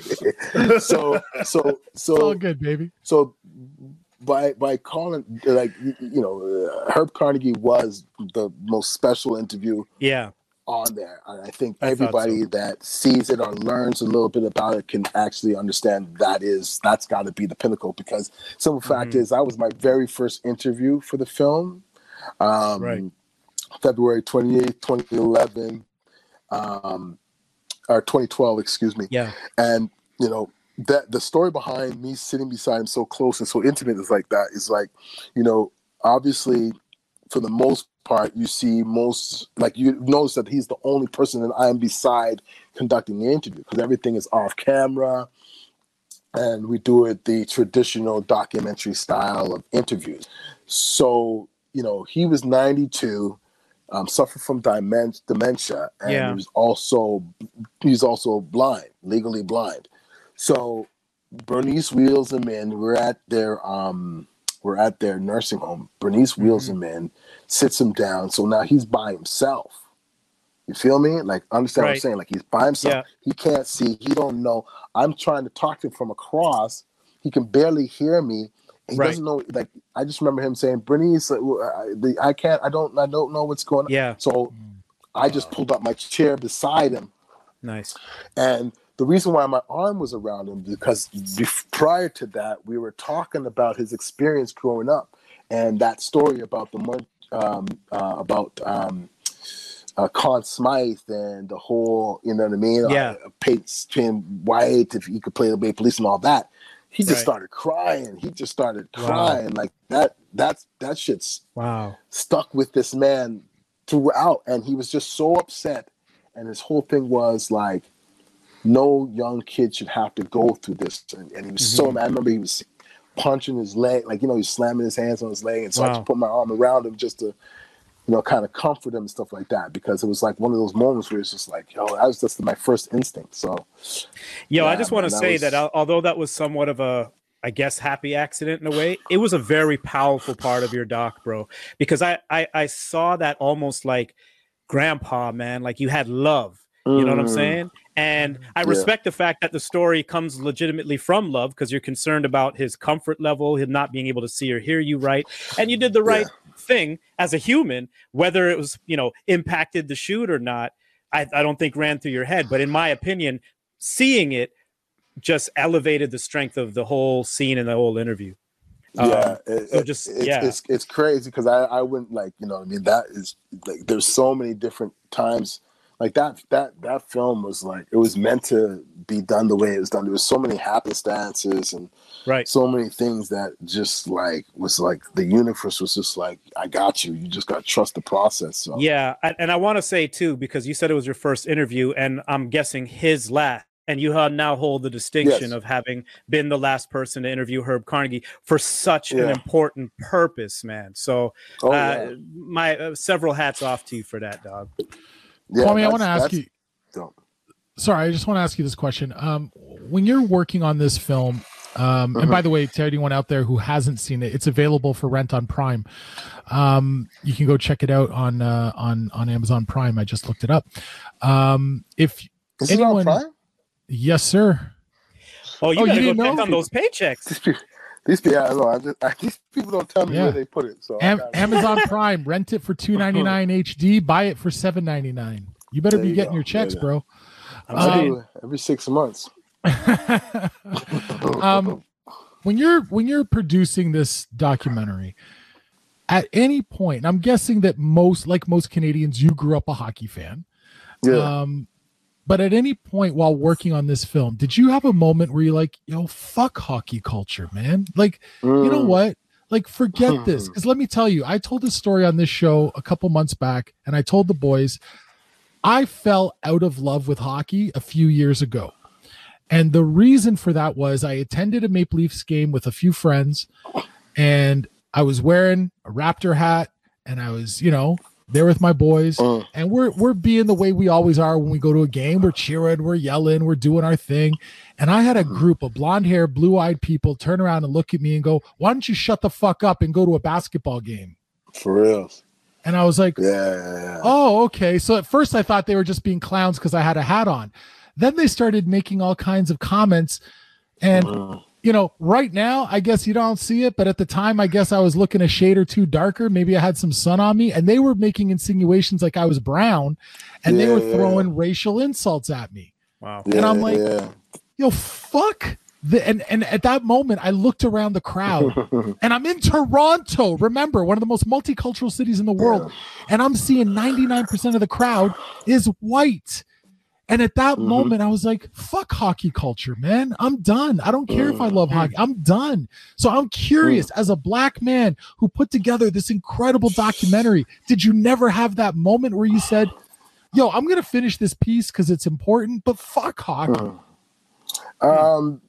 so it's all good, baby. So by calling, like, Herb Carnegie was the most special interview on there. I think everybody that sees it or learns a little bit about it can actually understand that's got to be the pinnacle, because simple fact is that was my very first interview for the film. February 28th, 2011, or 2012, excuse me. Yeah. And, you know, that the story behind me sitting beside him so close and so intimate is like that is like, you know, obviously for the most part, you notice that he's the only person that I am beside conducting the interview, because everything is off camera and we do it the traditional documentary style of interviews. So, you know, he was 92, suffered from dementia, and he's also blind, legally blind. So Bernice wheels him in. We're at their nursing home. Bernice wheels him in, sits him down. So now he's by himself. You feel me? Like, understand what I'm saying? Like, he's by himself. Yeah. He can't see. He don't know. I'm trying to talk to him from across. He can barely hear me. He doesn't know. Like, I just remember him saying, "Bernice, I can't. I don't know what's going on." Yeah. So I just pulled up my chair beside him. Nice. And the reason why my arm was around him, because prior to that, we were talking about his experience growing up, and that story about Conn Smythe and the whole, you know what I mean? Yeah. Payne White, if he could play the Bay Police and all that. He just started crying. He just started crying. Like that shit's stuck with this man throughout. And he was just so upset. And his whole thing was like, no young kid should have to go through this. And he was so mad. I remember he was punching his leg, like, you know, he's slamming his hands on his leg. And so I just put my arm around him just to, you know, kind of comfort him and stuff like that, because it was like one of those moments where it's just like, yo, that was just my first instinct. So, I just want to say that although that was somewhat of a, I guess, happy accident in a way, it was a very powerful part of your doc, bro, because I saw that almost like grandpa, man, like you had love, you know what I'm saying? And I respect the fact that the story comes legitimately from love, because you're concerned about his comfort level, him not being able to see or hear you right. And you did the right thing as a human, whether it was, you know, impacted the shoot or not, I don't think ran through your head. But in my opinion, seeing it just elevated the strength of the whole scene and the whole interview. It's crazy, because I wouldn't, like, you know what I mean? That is like, there's so many different times. Like that film was like, it was meant to be done the way it was done. There was so many happenstances and so many things that just like was like the universe was just like, I got you. You just got to trust the process. So. Yeah, and I want to say too, because you said it was your first interview, and I'm guessing his last, and you now hold the distinction of having been the last person to interview Herb Carnegie for such an important purpose, man. So my several hats off to you for that, dog. Yeah, Kwame, I want to ask you. Sorry, I just want to ask you this question. When you're working on this film, and by the way, to anyone out there who hasn't seen it, it's available for rent on Prime. You can go check it out on Amazon Prime. I just looked it up. If Is anyone, it on Prime? Yes, sir. Oh, you gotta go check on those paychecks. These people don't tell me where they put it. So Amazon Prime, rent it for $2.99 HD, buy it for $7.99. You better be getting your checks, bro. Every 6 months. When you're producing this documentary, at any point, I'm guessing that most Canadians, you grew up a hockey fan. Yeah. But at any point while working on this film, did you have a moment where you're like, yo, fuck hockey culture, man? Like, you know what? Like, forget this. Because let me tell you, I told this story on this show a couple months back, and I told the boys, I fell out of love with hockey a few years ago. And the reason for that was I attended a Maple Leafs game with a few friends, and I was wearing a Raptor hat, and I was, you know, there with my boys, and we're being the way we always are when we go to a game. We're cheering, we're yelling, we're doing our thing. And I had a group of blonde hair, blue-eyed people turn around and look at me and go, why don't you shut the fuck up and go to a basketball game? For real. And I was like, oh, okay. So at first I thought they were just being clowns because I had a hat on. Then they started making all kinds of comments. And you know, right now, I guess you don't see it, but at the time, I guess I was looking a shade or two darker. Maybe I had some sun on me, and they were making insinuations like I was brown, and they were throwing racial insults at me. Wow. And I'm like, yo, fuck. And at that moment, I looked around the crowd, and I'm in Toronto. Remember, one of the most multicultural cities in the world, and I'm seeing 99% of the crowd is white. And at that moment, I was like, fuck hockey culture, man. I'm done. I don't care if I love hockey. I'm done. So I'm curious, as a black man who put together this incredible documentary, did you never have that moment where you said, yo, I'm going to finish this piece because it's important, but fuck hockey? I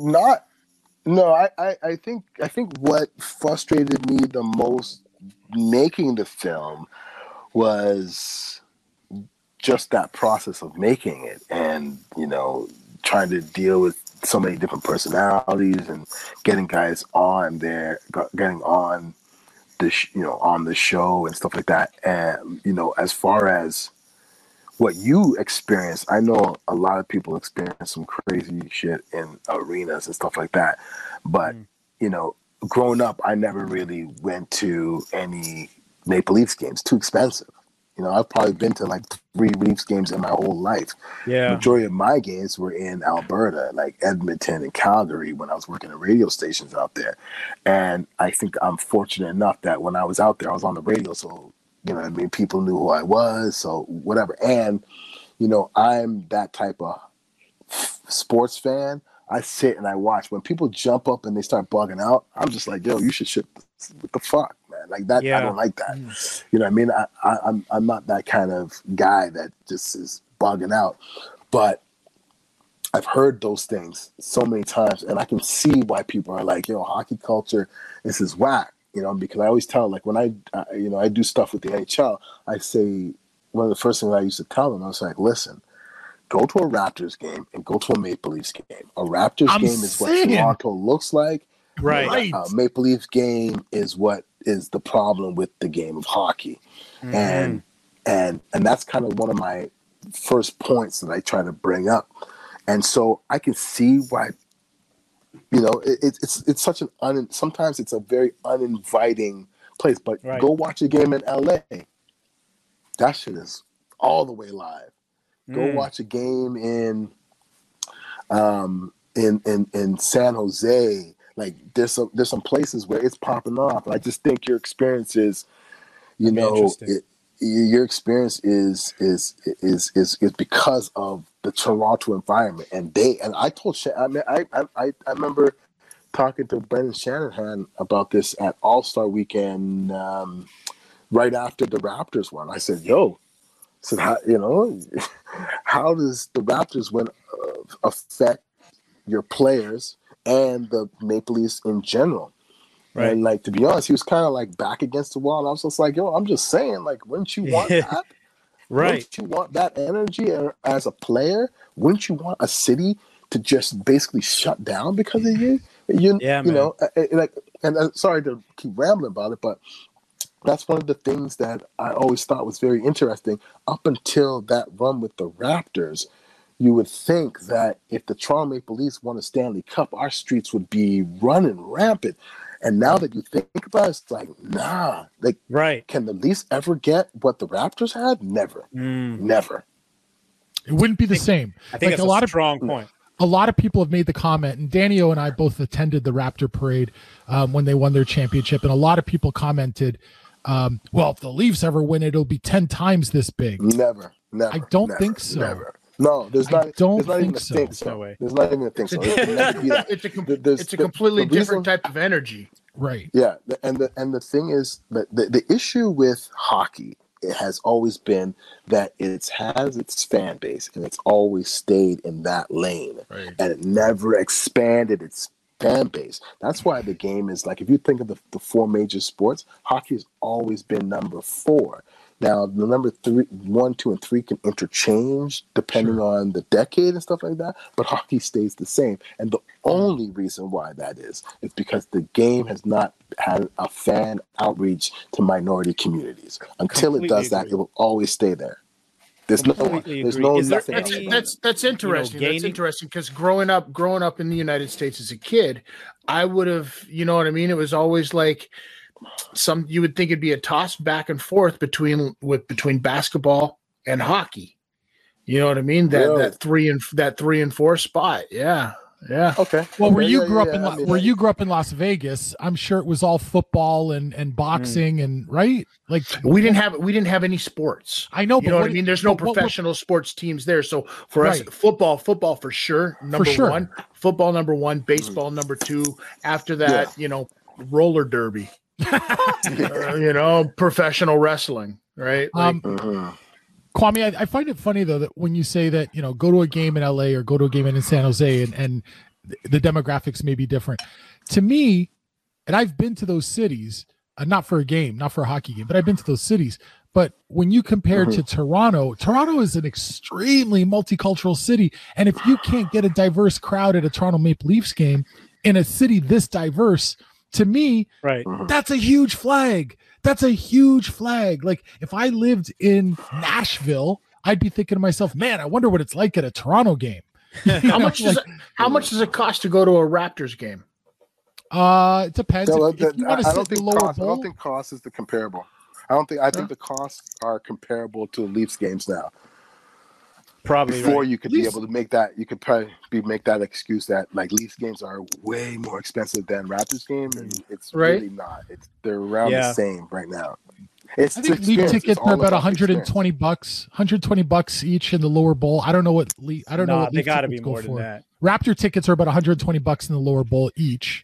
think what frustrated me the most making the film was just that process of making it, and trying to deal with so many different personalities and getting guys on there, getting on the on the show and stuff like that. And as far as what you experience, I know a lot of people experience some crazy shit in arenas and stuff like that, but growing up, I never really went to any Maple Leafs games. Too expensive. I've probably been to like 3 Leafs games in my whole life. Yeah. Majority of my games were in Alberta, like Edmonton and Calgary, when I was working at radio stations out there. And I think I'm fortunate enough that when I was out there, I was on the radio. So, people knew who I was. So whatever. And, I'm that type of sports fan. I sit and I watch. When people jump up and they start bugging out, I'm just like, yo, you should shit. What the fuck, man? Like that, I don't like that. You know what I mean? I'm not that kind of guy that just is bugging out. But I've heard those things so many times, and I can see why people are like, yo, hockey culture, this is whack. Because I always tell, like, when I do stuff with the NHL, I say, one of the first things I used to tell them, I was like, listen, go to a Raptors game and go to a Maple Leafs game. A Raptors game is what Toronto looks like. Right. Maple Leafs game is what is the problem with the game of hockey. And that's kind of one of my first points that I try to bring up. And so I can see why, it's such sometimes it's a very uninviting place, but go watch a game in LA. That shit is all the way live. Go watch a game in San Jose. Like there's some places where it's popping off. I just think your experience is, your experience is because of the Toronto environment. And I told I remember talking to Brendan Shanahan about this at All-Star Weekend right after the Raptors won. I said, how does the Raptors win affect your players and the Maple Leafs in general? Right. And like, to be honest, he was kind of like back against the wall. And I was just like, I'm just saying, like, wouldn't you want that? Right. Wouldn't you want that energy as a player? Wouldn't you want a city to just basically shut down because of you? Sorry to keep rambling about it, but that's one of the things that I always thought was very interesting. Up until that run with the Raptors, you would think that if the Toronto Maple Leafs won a Stanley Cup, our streets would be running rampant. And now that you think about it, it's like, nah. Like, can the Leafs ever get what the Raptors had? Never. Never. It wouldn't be the same. I think that's a lot of strong point. A lot of people have made the comment, and Danio and I both attended the Raptor parade when they won their championship, and a lot of people commented, well, if the Leafs ever win it, it'll be 10 times this big. Never. I don't think so. Never. No, there's not. Don't there's think not so. Think so. No way. There's not even a think so. It's a completely different type of energy. Right. Yeah, and the thing is that the issue with hockey, it has always been that it has its fan base and it's always stayed in that lane, and it never expanded its fan base. That's why the game is like, if you think of the 4 major sports, hockey has always been number 4. Now, the number 3, 1, 2, and 3 can interchange depending on the decade and stuff like that, but hockey stays the same. And the only reason why that is because the game has not had a fan outreach to minority communities. Until it does that, it will always stay there. There's no nothing. That's interesting. That's interesting because growing up in the United States as a kid, I would have, you know what I mean? It was always like you would think it'd be a toss back and forth between basketball and hockey. You know what I mean? That 3 and 4 spot. Yeah. Yeah. Okay. Well, where you grew up in Las Vegas, I'm sure it was all football and boxing and right. Like we didn't have any sports. I know, you know what I mean. There's no professional sports teams there. So for us, football for sure. Number one, football number 1, baseball number 2. After that, roller derby. Professional wrestling. Right. Kwame, I find it funny though that when you say that go to a game in LA or go to a game in San Jose and the demographics may be different. To me, and I've been to those cities, not for a game, not for a hockey game, but I've been to those cities. But when you compare to Toronto is an extremely multicultural city, and if you can't get a diverse crowd at a Toronto Maple Leafs game in a city this diverse, to me, that's a huge flag. That's a huge flag. Like if I lived in Nashville, I'd be thinking to myself, man, I wonder what it's like at a Toronto game. How much does it cost to go to a Raptors game? It depends. I don't think cost is the comparable. I think the costs are comparable to Leafs games now. Probably before you could be able to make that, you could probably make that excuse that like Leafs games are way more expensive than Raptors game, and it's really not. They're around the same right now. I think Leaf tickets are about $120, $120 each in the lower bowl. I don't know what Leaf. I don't know what they got to be more than that. Raptor tickets are about $120 in the lower bowl each.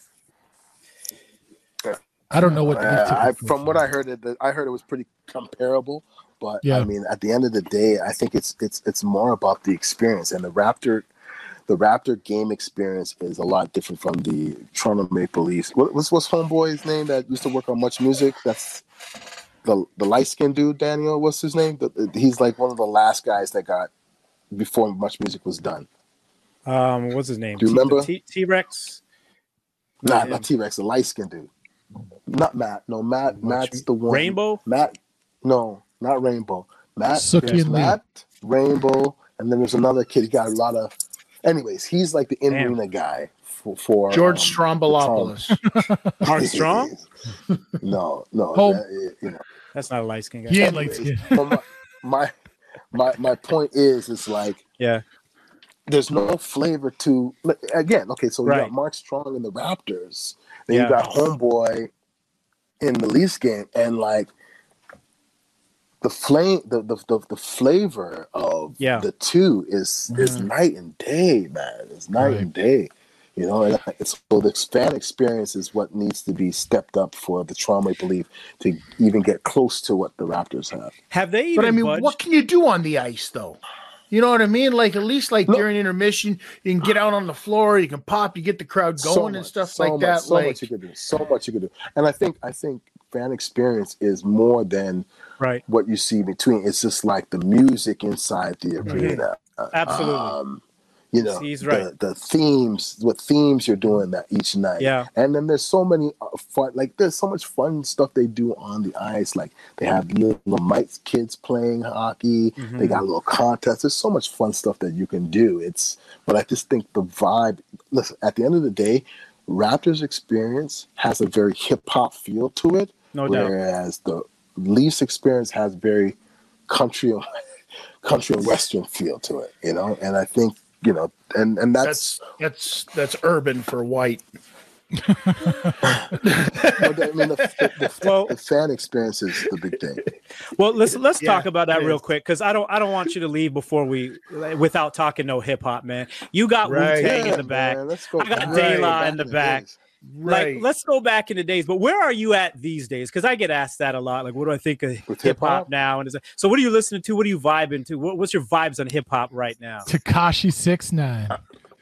I don't know what. From what I heard, it was pretty comparable. But I mean, at the end of the day, I think it's more about the experience, and the Raptor game experience is a lot different from the Toronto Maple Leafs. What's homeboy's name that used to work on Much Music? That's the light skinned dude, Daniel. What's his name? He's like one of the last guys that got before Much Music was done. What's his name? Do you remember? T-Rex? Not T-Rex. The light skinned dude. Not Matt. No, Matt's the one. Rainbow? Matt. No. Not Rainbow. Matt, Rainbow, and then there's another kid. He got a lot of. Anyways, he's like the in-arena guy for George Strombolopoulos. Mark Strong? No. That's not a light skin guy. Yeah, light skin. My point is like there's no flavor to again. Okay, so you got Mark Strong in the Raptors, then you got Homeboy in the Leafs game, and like. The flavor of the two is night and day, man. It's night and day, And so the fan experience is what needs to be stepped up for the Toronto Maple Leafs to even get close to what the Raptors have. Have they? Even what can you do on the ice though? You know what I mean? Like at least during intermission, you can get out on the floor, you can pop, you get the crowd going and stuff like that. So much you could do. So much you could do. And I think fan experience is more than what you see between. It's just like the music inside the arena. Absolutely. He's right. The themes, what themes you're doing that each night. Yeah. And then there's so many fun, there's so much fun stuff they do on the ice. Like they have little Mike's kids playing hockey. Mm-hmm. They got a little contest. There's so much fun stuff that you can do. But I just think the vibe, listen, at the end of the day, Raptors experience has a very hip hop feel to it. No doubt. Whereas the Leafs experience has very country and Western feel to it, and I think, and that's urban for white. But I mean, the fan experience is the big thing. Well, let's talk about that real quick, because I don't want you to leave without talking no hip hop, man. You got Wu-Tang in the back. I got De La in the back. Right. Like, let's go back in the days. But where are you at these days? Because I get asked that a lot. Like, what do I think of hip hop now? And so, what are you listening to? What are you vibing to? What's your vibes on hip hop right now? Tekashi 6ix9ine.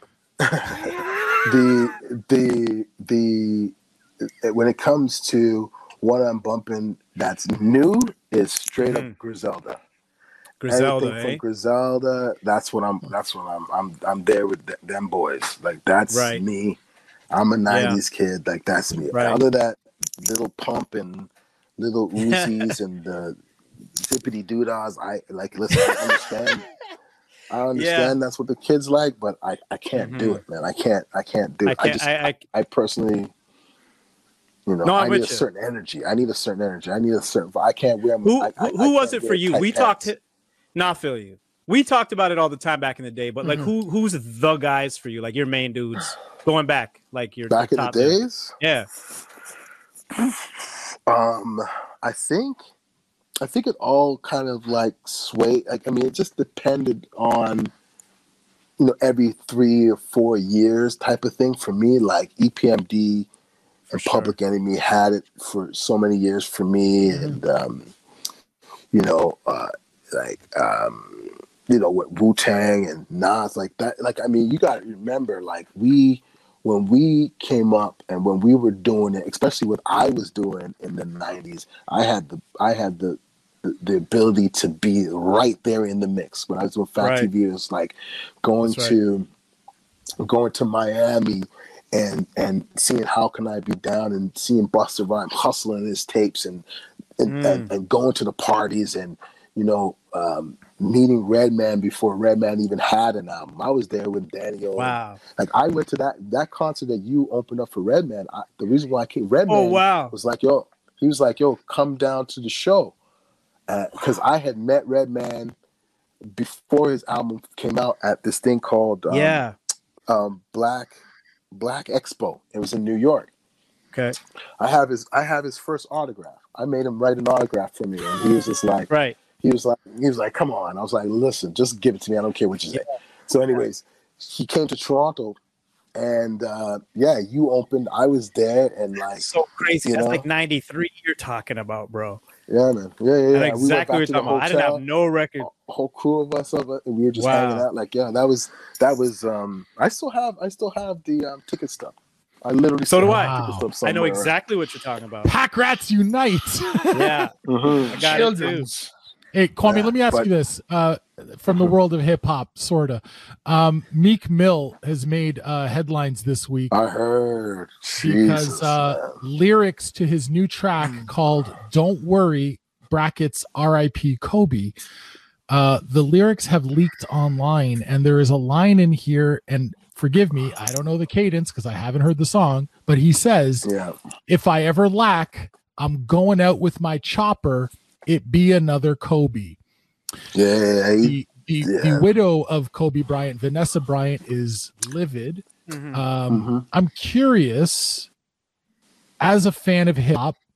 When it comes to what I'm bumping, that's new is straight up Griselda. Everything from Griselda. That's what I'm there with them boys. Like that's me. I'm a 90s kid. Like, that's me. Right. Other that Little Pump and Little Uzis and zippity doodahs. I like. Listen, I understand. I understand that's what the kids like, but I can't do it, man. I can't do it. I personally, I need a certain energy. I need a certain energy. I can't wear. Who was it for you? We talked. Not feel you. We talked about it all the time back in the day, but like, who's the guys for you? Like your main dudes going back, like your back in the days. Yeah. I think it all kind of like swayed. Like, I mean, it just depended on, every 3 or 4 years type of thing for me. Like EPMD and Public Enemy had it for so many years for me, and with Wu-Tang and Nas, like that. Like, I mean, you got to remember, like when we came up and when we were doing it, especially what I was doing in the 90s, I had the ability to be right there in the mix. When I was doing Fat TV, it was like going to Miami and seeing How Can I Be Down and seeing Busta Rhymes hustling his tapes and going to the parties and meeting Redman before Redman even had an album. I was there with Daniel. Wow! Like, I went to that concert that you opened up for Redman. The reason why I came, Redman was like, yo, he was like, yo, come down to the show, because I had met Redman before his album came out at this thing called Black Expo. It was in New York. Okay. I have his first autograph. I made him write an autograph for me, and he was just like, He was like, come on. I was like, listen, just give it to me. I don't care what you say. So anyways, he came to Toronto, and you opened. I was there, and like, so crazy. That's like 93 you're talking about, bro. Yeah, man. Yeah. That's exactly what you're talking about. I didn't have no record. A whole crew of us, and we were just hanging out. Like, that was. I still have the ticket stub. I literally. So do I. I know exactly what you're talking about. Pack Rats Unite. Yeah. I got it too. Hey, Kwame, let me ask you this. From the world of hip hop, sorta. Meek Mill has made headlines this week. I heard. Because lyrics to his new track called Don't Worry, brackets R.I.P. Kobe, the lyrics have leaked online, and there is a line in here, and forgive me, I don't know the cadence because I haven't heard the song, but he says, if I ever lack, I'm going out with my chopper, it be another Kobe. The widow of Kobe Bryant, Vanessa Bryant, is livid. I'm curious, as a fan of hip hop,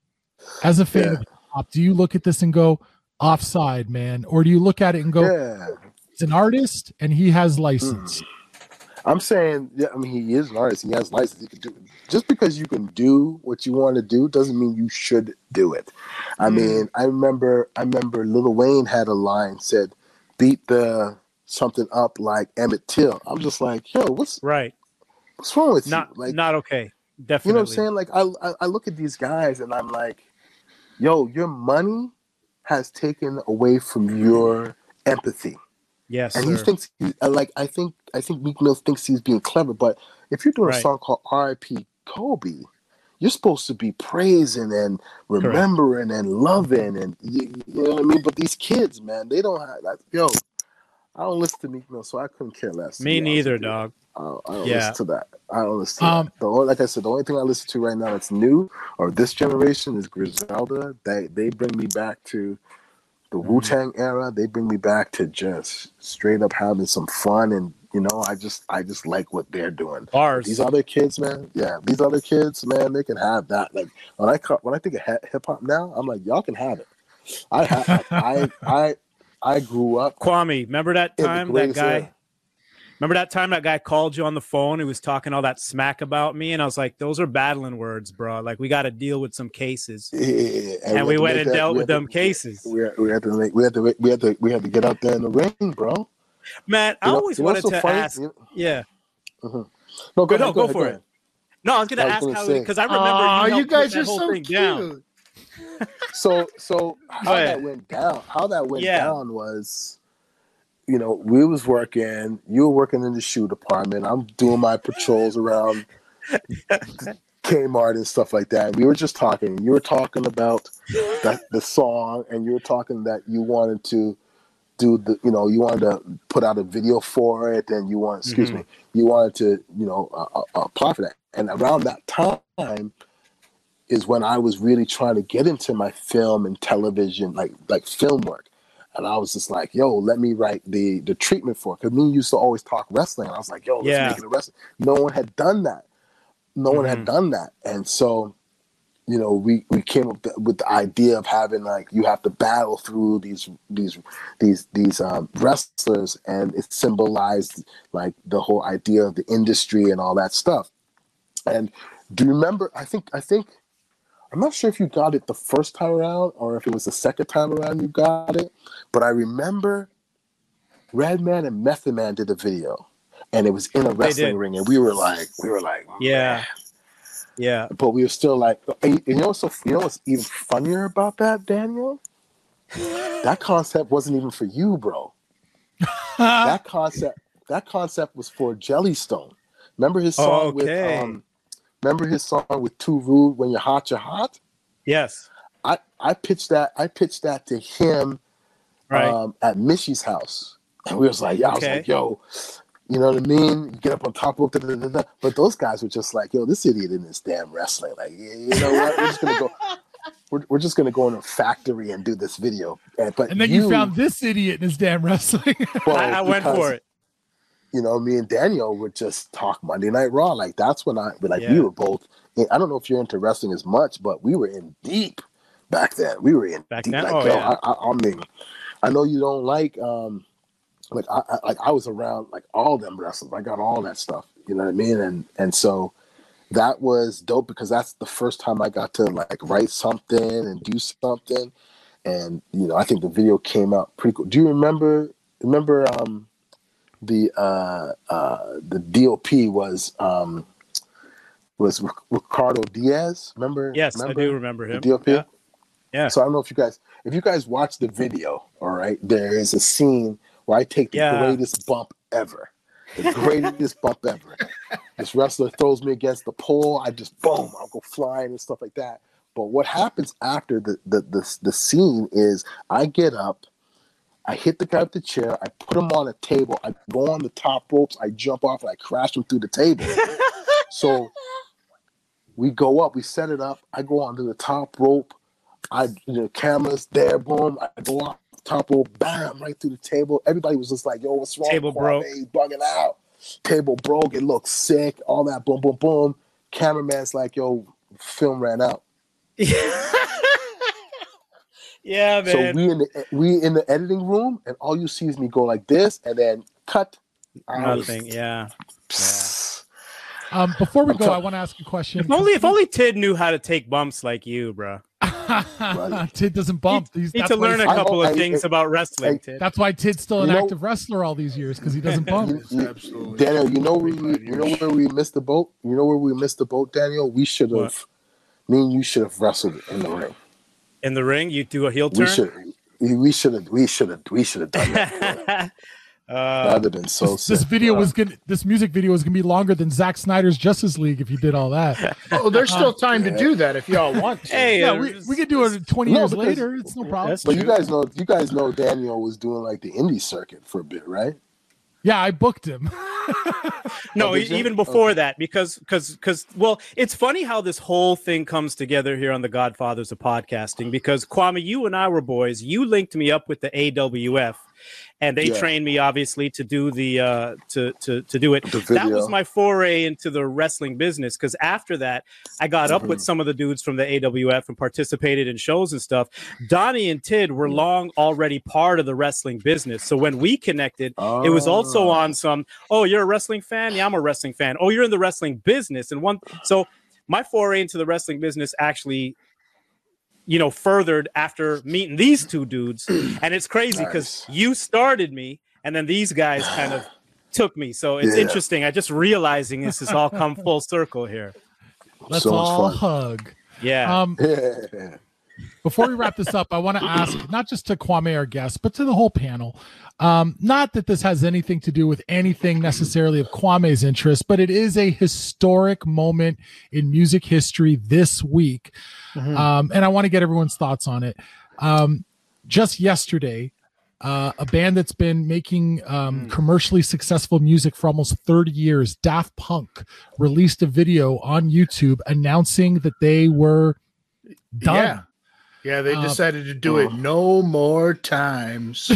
do you look at this and go, offside, man? Or do you look at it and go, it's an artist and he has license? I'm saying, he is an artist. He has license. He can do it. Just because you can do what you want to do doesn't mean you should do it. I mean, I remember Lil Wayne had a line said, "Beat the something up like Emmett Till." I'm just like, yo, what's wrong with you? Like, not okay. Definitely. You know what I'm saying? Like, I look at these guys and I'm like, yo, your money has taken away from your empathy. Yes, and he thinks I think Meek Mill thinks he's being clever, but if you're doing a song called R.I.P. Kobe, you're supposed to be praising and remembering and loving, and you know what I mean. But these kids, man, they don't have that. Yo, I don't listen to Meek Mill, so I couldn't care less. Me neither, dog. I don't listen to that. I don't listen to that. Like I said, the only thing I listen to right now that's new or this generation is Griselda. They bring me back to the Wu-Tang era. They bring me back to just straight up having some fun, and I just like what they're doing. Bars. These other kids, man, they can have that. Like when I think of hip hop now, I'm like, y'all can have it. I grew up. Kwame, remember that time that guy called you on the phone? He was talking all that smack about me, and I was like, "Those are battling words, bro. Like, we got to deal with some cases." And we went and dealt with them cases. We had to get out there in the ring, bro. Man, I always wanted to ask. Yeah. No, go for it. No, I was going to ask how, because I remember you guys are so cute. Down. So how that went down was, we was working, you were working in the shoe department. I'm doing my patrols around Kmart and stuff like that. We were just talking. You were talking about the song, and you were talking that you wanted to do you wanted to put out a video for it, and you wanted to, apply for that. And around that time is when I was really trying to get into my film and television, like film work. And I was just like, yo, let me write the treatment for it. Because me used to always talk wrestling. And I was like, yo, let's make it a wrestling. No one had done that. And so, we came up with the idea of having, like, you have to battle through these wrestlers, and it symbolized, like, the whole idea of the industry and all that stuff. And do you remember, I think I'm not sure if you got it the first time around or if it was the second time around you got it, but I remember Redman and Method Man did a video, and it was in a wrestling ring, and we were like, yeah, yeah. But we were still like, what's even funnier about that, Daniel? That concept wasn't even for you, bro. that concept was for Jellystone. Remember his song with Too Rude, When You're Hot, You're Hot? Yes. I pitched that to him at Mishy's house. And we was like, I was like, yo, you know what I mean? You get up on top of it. But those guys were just like, yo, this idiot in this damn wrestling. Like, you know what? We're just gonna go in a factory and do this video. And then you found this idiot in his damn wrestling. I went for it. Me and Daniel would just talk Monday Night Raw. Like, that's when we were both. I don't know if you're into wrestling as much, but we were in deep back then. We were in back deep. then. I mean, I know you don't like. I was around like all them wrestlers. I got all that stuff. You know what I mean? And so that was dope because that's the first time I got to like write something and do something. And I think the video came out pretty cool. Do you remember? The DOP was Ricardo Diaz. Remember? Yes, I do remember him. The DOP. Yeah. So I don't know if you guys watch the video. All right, there is a scene where I take the greatest bump ever. The greatest bump ever. This wrestler throws me against the pole. I just boom, I'll go flying and stuff like that. But what happens after the scene is I get up. I hit the guy with the chair. I put him on a table. I go on the top ropes. I jump off and I crash him through the table. So we go up. We set it up. I go onto the top rope. The camera's there. Boom. I go off the top rope. Bam! Right through the table. Everybody was just like, "Yo, what's wrong? Table broke. He's bugging out. Table broke. It looks sick. All that. Boom, boom, boom." Cameraman's like, "Yo, film ran out." Yeah, man. So we in the editing room, and all you see is me go like this, and then cut. Nothing. Yeah. Before we go, I want to ask a question. If only Tid knew how to take bumps like you, bro. Tid doesn't bump. You need to learn a couple of things about wrestling, Tid. That's why Tid's still an active wrestler all these years, because he doesn't bump. Absolutely. Daniel, you know where we missed the boat? You know where we missed the boat, Daniel? We should have. Me and you should have wrestled in the ring. In the ring, you do a heel turn. We should have done that. That would have been so sick. This music video was gonna be longer than Zack Snyder's Justice League if you did all that. Oh, there's still time to do that if y'all want to. Hey, we could do it 20 years later. It's no problem. But you guys know Daniel was doing like the indie circuit for a bit, right? Yeah, I booked him. No, even before that, because it's funny how this whole thing comes together here on the Godfathers of Podcasting. Because Kwame, you and I were boys. You linked me up with the AWF, and they trained me obviously to do the to do it. That was my foray into the wrestling business. Because after that, I got up with some of the dudes from the AWF and participated in shows and stuff. Donnie and Tid were long already part of the wrestling business. So when we connected, it was also on some. Oh, you're a wrestling fan? Yeah, I'm a wrestling fan. Oh, you're in the wrestling business. So my foray into the wrestling business actually, furthered after meeting these two dudes. And it's crazy because you started me and then these guys kind of took me. So it's interesting. I just realizing this has all come full circle here. Let's all hug. Yeah. before we wrap this up, I want to ask not just to Kwame, our guest, but to the whole panel. Not that this has anything to do with anything necessarily of Kwame's interest, but it is a historic moment in music history this week. And I want to get everyone's thoughts on it. Just yesterday, a band that's been making commercially successful music for almost 30 years, Daft Punk, released a video on YouTube announcing that they were done. Yeah, they decided to do it no more times.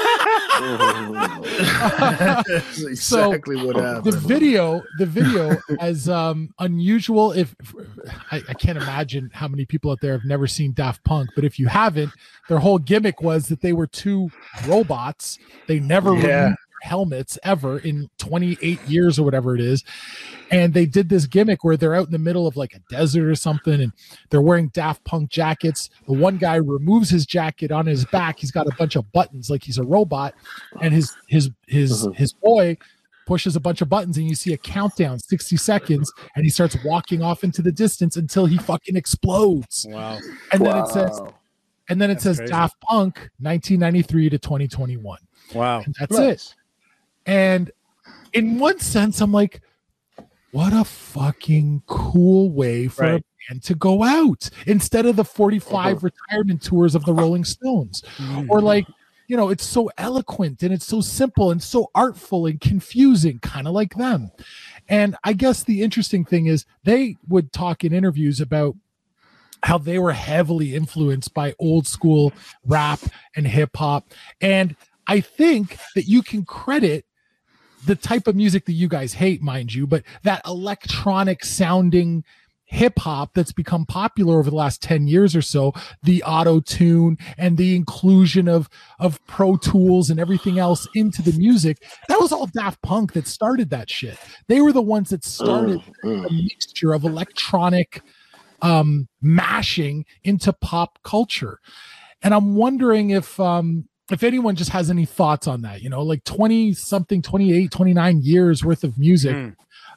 That's exactly what happened. The video, as unusual, if I can't imagine how many people out there have never seen Daft Punk, but if you haven't, their whole gimmick was that they were two robots. They never removed their helmets ever in 28 years or whatever it is. And they did this gimmick where they're out in the middle of like a desert or something, and they're wearing Daft Punk jackets. The one guy removes his jacket. On his back, he's got a bunch of buttons like he's a robot, and his boy pushes a bunch of buttons, and you see a countdown, 60 seconds, and he starts walking off into the distance until he fucking explodes. Wow. And then it says crazy. Daft Punk 1993 to 2021. Wow. And that's it. And in one sense, I'm like, what a fucking cool way for a band to go out instead of the 45 retirement tours of the Rolling Stones. Or like, you know, it's so eloquent and it's so simple and so artful and confusing, kind of like them. And I guess the interesting thing is they would talk in interviews about how they were heavily influenced by old school rap and hip hop. And I think that you can credit the type of music that you guys hate, mind you, but that electronic sounding hip hop that's become popular over the last 10 years or so, the auto tune and the inclusion of Pro Tools and everything else into the music. That was all Daft Punk that started that shit. They were the ones that started a mixture of electronic mashing into pop culture. And I'm wondering if anyone just has any thoughts on that, you know, like 20 something, 28, 29 years worth of music,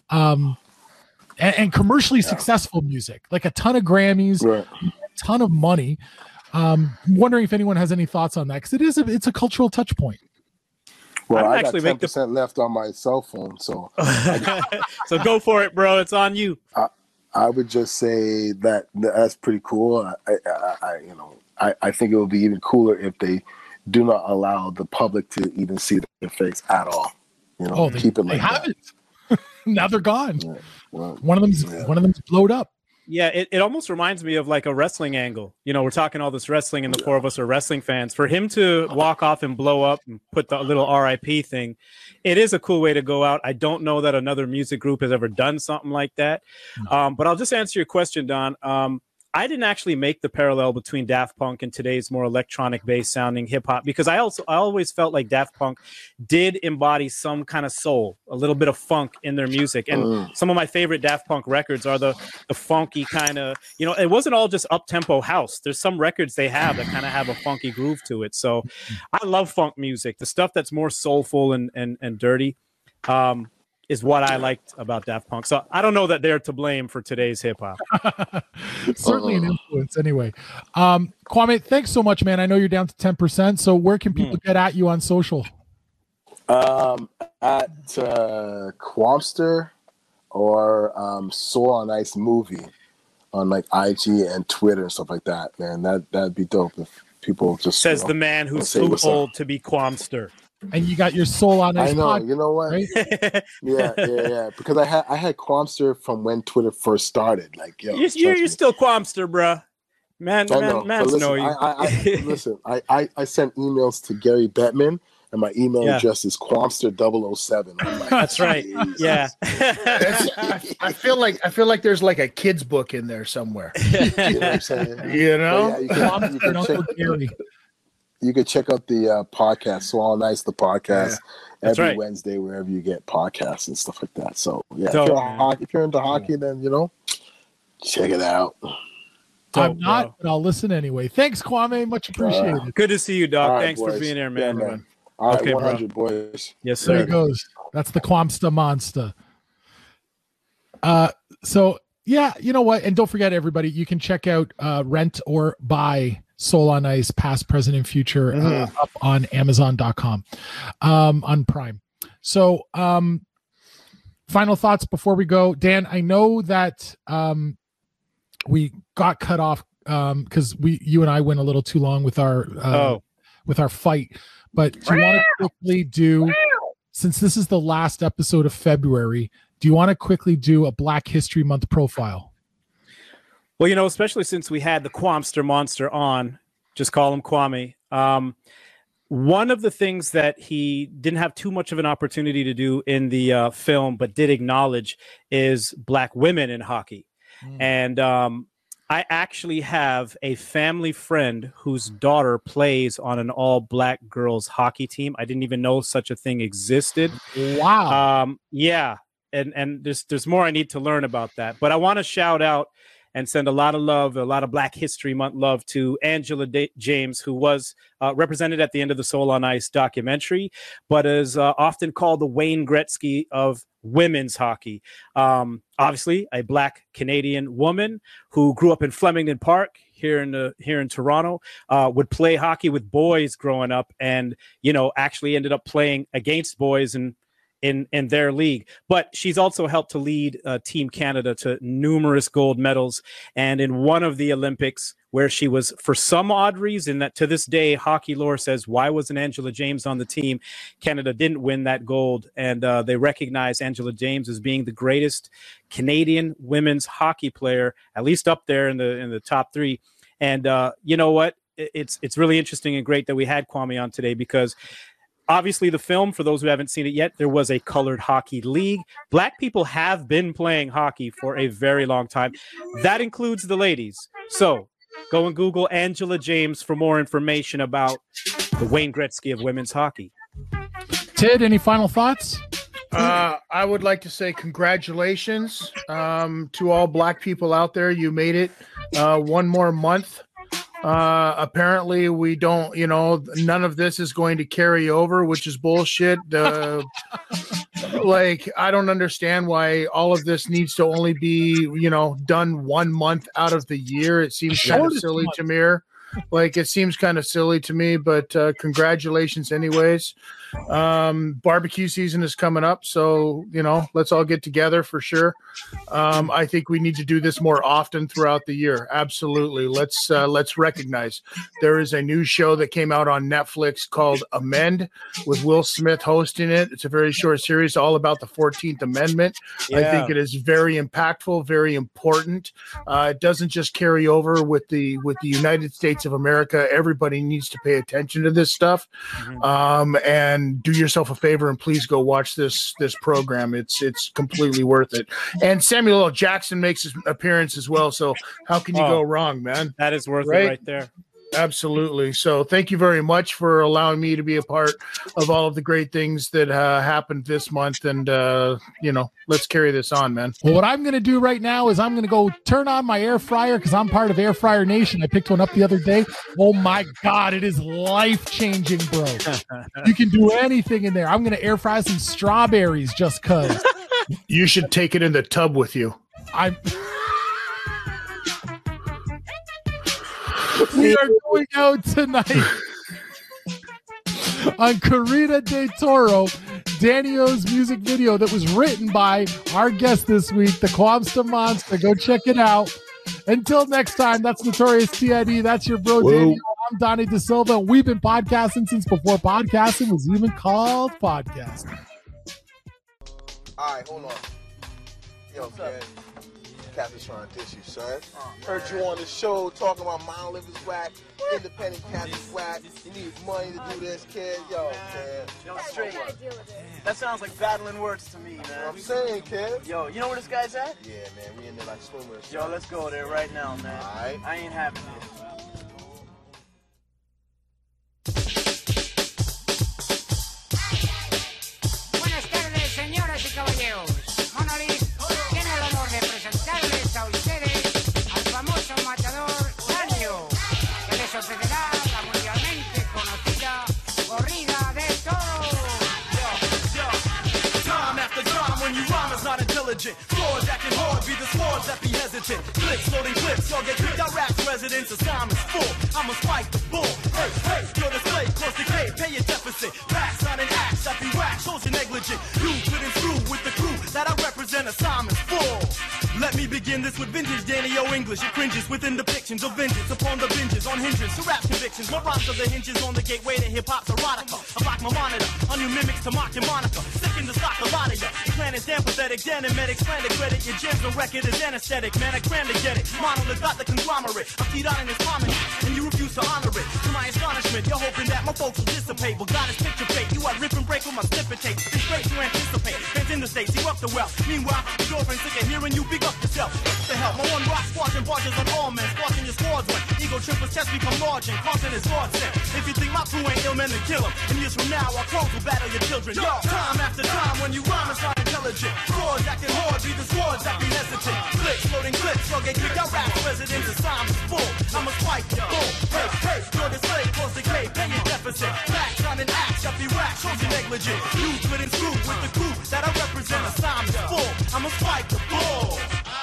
and commercially successful music, like a ton of Grammys, a ton of money. Wondering if anyone has any thoughts on that. Cause it's a cultural touch point. Well, I got 10% left on my cell phone. So, so go for it, bro. It's on you. I would just say that's pretty cool. I think it would be even cooler if they do not allow the public to even see their face at all. You know, keep it like that. Now they're gone. One of them's blowed up. Yeah, it almost reminds me of like a wrestling angle. You know, we're talking all this wrestling, and the four of us are wrestling fans. For him to walk off and blow up and put the little RIP thing, it is a cool way to go out. I don't know that another music group has ever done something like that. But I'll just answer your question, Don. I didn't actually make the parallel between Daft Punk and today's more electronic-based sounding hip-hop, because I always felt like Daft Punk did embody some kind of soul, a little bit of funk in their music. And some of my favorite Daft Punk records are the funky kind of, you know, it wasn't all just up-tempo house. There's some records they have that kind of have a funky groove to it. So I love funk music. The stuff that's more soulful and dirty is what I liked about Daft Punk. So I don't know that they're to blame for today's hip hop. Certainly an influence anyway. Kwame, thanks so much, man. I know you're down to 10%. So where can people get at you on social? At Quamster or Soul on Ice Movie on like IG and Twitter and stuff like that, man. That'd be dope if people just says the man who's too old to be Quamster. And you got your Soul on Ice. I know. Pod, you know what? right? Yeah. Because I had Quamster from when Twitter first started. Like, yo, you're still Quamster, bruh. Man, listen, I sent emails to Gary Bettman, and my email address is Quamster007. Like, that's right. Yeah. I feel like there's like a kid's book in there somewhere. You know what I'm saying? You know? You could check out the podcast, So All Nice, the podcast, every Wednesday, wherever you get podcasts and stuff like that. So, if you're into hockey, then, you know, check it out. I'm not, but I'll listen anyway. Thanks, Kwame. Much appreciated. Good to see you, dog. Right, thanks for being there, man. Yeah, man. All right, 100, boys. Yes, sir. There he goes. That's the Quamsta Monster. So, yeah, you know what? And don't forget, everybody, you can check out Rent or Buy Soul on Ice, Past, Present, and Future up on Amazon.com, on Prime. So final thoughts before we go. Dan, I know that we got cut off because you and I went a little too long with our fight. But do you want to quickly do, since this is the last episode of February, do you want to quickly do a Black History Month profile? Well, you know, especially since we had the Quamster Monster on, just call him Kwame. One of the things that he didn't have too much of an opportunity to do in the film, but did acknowledge, is Black women in hockey. And I actually have a family friend whose daughter plays on an all-Black girls hockey team. I didn't even know such a thing existed. Wow. Yeah. And there's more I need to learn about that. But I want to shout out and send a lot of love, a lot of Black History Month love to Angela James, who was represented at the end of the Soul on Ice documentary, but is often called the Wayne Gretzky of women's hockey. Obviously, a Black Canadian woman who grew up in Flemington Park here in Toronto, would play hockey with boys growing up, and actually ended up playing against boys in their league. But she's also helped to lead Team Canada to numerous gold medals. And in one of the Olympics, where she was, for some odd reason that to this day, hockey lore says, why wasn't Angela James on the team? Canada didn't win that gold. And they recognize Angela James as being the greatest Canadian women's hockey player, at least up there in the top three. And you know what? It's really interesting and great that we had Kwame on today, because obviously, the film, for those who haven't seen it yet, there was a colored hockey league. Black people have been playing hockey for a very long time. That includes the ladies. So go and Google Angela James for more information about the Wayne Gretzky of women's hockey. Tid, any final thoughts? I would like to say congratulations to all Black people out there. You made it one more month. Apparently we don't, none of this is going to carry over, which is bullshit. Like, I don't understand why all of this needs to only be, done 1 month out of the year. It seems kind of silly to me. Like, it seems kind of silly to me, but congratulations anyways. Barbecue season is coming up, so let's all get together for sure. I think we need to do this more often throughout the year. Absolutely. Let's recognize there is a new show that came out on Netflix called Amend, with Will Smith hosting it. It's a very short series all about the 14th Amendment. Yeah. I think it is very impactful, very important. It doesn't just carry over with the United States of America. Everybody needs to pay attention to this stuff. And do yourself a favor and please go watch this program. It's completely worth it. And Samuel L. Jackson makes his appearance as well. So how can you go wrong, man? That is worth it right there. Absolutely. So thank you very much for allowing me to be a part of all of the great things that happened this month. And, let's carry this on, man. Well, what I'm going to do right now is I'm going to go turn on my air fryer, because I'm part of Air Fryer Nation. I picked one up the other day. Oh, my God. It is life-changing, bro. You can do anything in there. I'm going to air fry some strawberries just because. You should take it in the tub with you. We are going out tonight on Corrida de Toro, Danny-O's music video that was written by our guest this week, the Quamster Monster. Go check it out. Until next time, that's Notorious TID. That's your bro, Danny. I'm Donnie De Silva. We've been podcasting since before podcasting was even called podcasting. All right, hold on. Yo, man. Captain's trying to dish you, son. Heard you on the show talking about Mount Olympus whack, independent Captain's whack. You need money to do this, kid. Yo, man. Yo, straight. That sounds like battling words to me, man. I'm saying, kid. Yo, you know where this guy's at? Yeah, man. We in there like swimmers. Yo, let's go there right now, man. All right. I ain't having it. Buenas tardes, señoras y caballeros. Monolith tiene el honor de presentarles a ustedes al famoso matador Danny-O, que les ofrecerá la mundialmente conocida corrida de toros. Time after time, when you rhyme is not intelligent. Floors acting hard, be the swords that be hesitant. Clicks loading clips, y'all get kicked out raps resident. President's assignment's full. I'ma spike the bull. Hey, hey, your display, cause decay, pay your deficit. Back signing acts that be whack, shows you negligent. You couldn't screw with the crew that I represent, assignment's full. Let me begin this with vintage Danny O English. It cringes within depictions of vengeance upon the binges on hinges to rap convictions. My rhymes are the hinges on the gateway to hip hop's erotica. I block my monitor on you mimics to mock your moniker. Sicking to stock a lot of ya. Your plan is damn pathetic, danimedics plan to credit. Your jams on record is anesthetic. Man, I cram to get it. Monolith got the conglomerate. I feed on in his prominence, and you refuse to honor it. To my astonishment, you're hoping that my folks will dissipate. But God is picture fake. You are rip and break with my snippet tape. It's great to anticipate. Fans in the States, you up the well. Meanwhile, your girlfriend sick of hearing you big up yourself. What the hell? My one rock squashing barges on all men. Squashing your squads when ego trippers chest become large and caution is godsend. If you think my crew ain't ill men to kill them, and years from now our clones will battle your children. Yo, time after time when you rhyme it's not intelligent. Swords acting hard, be the swords acting hesitant. Clicks, loading clips, so get kicked out rap president's assignment's full. I'ma spike the bull. Hey, hey, your display, cause decay, pay your deficit. Back, signing acts, that be whack, shows you negligent. You couldn't screw with the crew that I represent, assignment's full. I'ma spike the bull.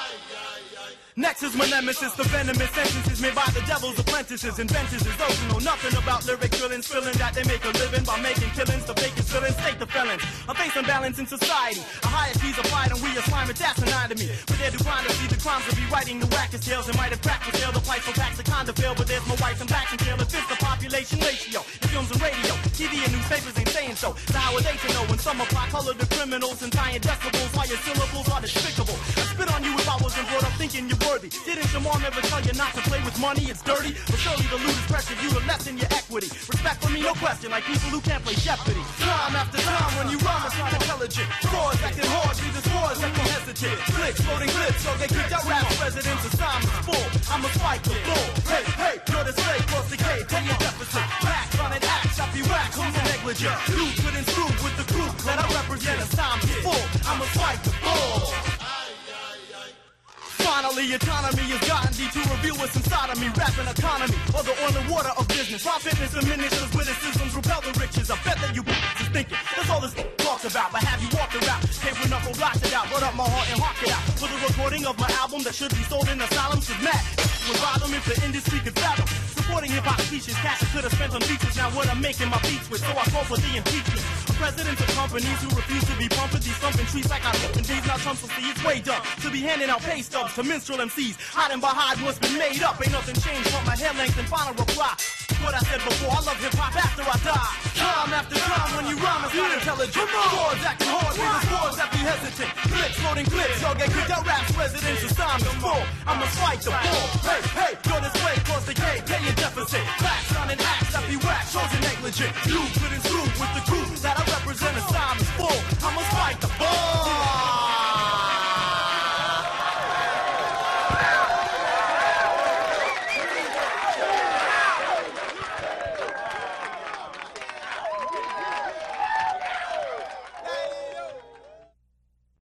Next is my nemesis, the venomous sentences made by the devil's apprentices. Inventors is those who know nothing about lyric drillings, feeling that they make a living by making killings. The fakest villains take the felons. I face imbalance in society. A hierarchy's applied and we assign it, that's anatomy. But they're declined to see the crimes of be writing the wackest tales. It might have cracked the tail, the price for packs of kind of fail. But there's my wife and back and tail. It fits the population ratio. In films and radio, TV and newspapers ain't saying so. So how are they to know when some apply color to criminals and tying decibels while your syllables are despicable? I spit on you if I wasn't brought up thinking you worthy. Didn't your mom ever tell you not to play with money? It's dirty. But surely the loot is pressure you to lessen your equity. Respect for me, no question, like people who can't play Jeopardy. Time after time when you rhyme, it's not intelligent. Swords acting hard, be the swords acting hesitant. Clicks, loading clips, so they kicked out rap president's assignment's full. I'ma spike the bull. Hey, hey, you're the slave, cause decay, pay your deficit. Back on an axe, I be whack, who's negligent? You couldn't screw with the crew that I represent, assignment's full. I'ma spike the bull. Finally, autonomy has gotten thee to reveal what's inside of me. Rapping economy, or the oil and water of business. While fitness diminishes, witticisms repel the riches. I bet that you is thinking that's all this talks about. But have you walked around? Paper knuckle blocked it out. Brought up my heart and hawked it out. For the recording of my album that should be sold in asylums. Cause mad would bother me if the industry could fathom. Supporting hip-hop speeches, cash I could have spent on features. Now what I'm making my beats with, so I call for the impeachment. Presidents of companies who refuse to be pumping these thumping trees like I live in these. Now Trump will see it's way dumb to be handing out pay stubs to minstrel MCs. Hiding behind what's been made up. Ain't nothing changed but my hair length and final reply. What I said before, I love hip-hop after I die. Time after time when you rhyme it's not intelligent. Swords acting hard, we the swords that be hesitant. Clips, loading clips, y'all get kicked out rap's residents. Assignment's full, I'ma spike the bull. Hey, hey, your display, cause decay, pay your deficit. Facts on an axe that be whack, shows you negligent. You couldn't screw with the crew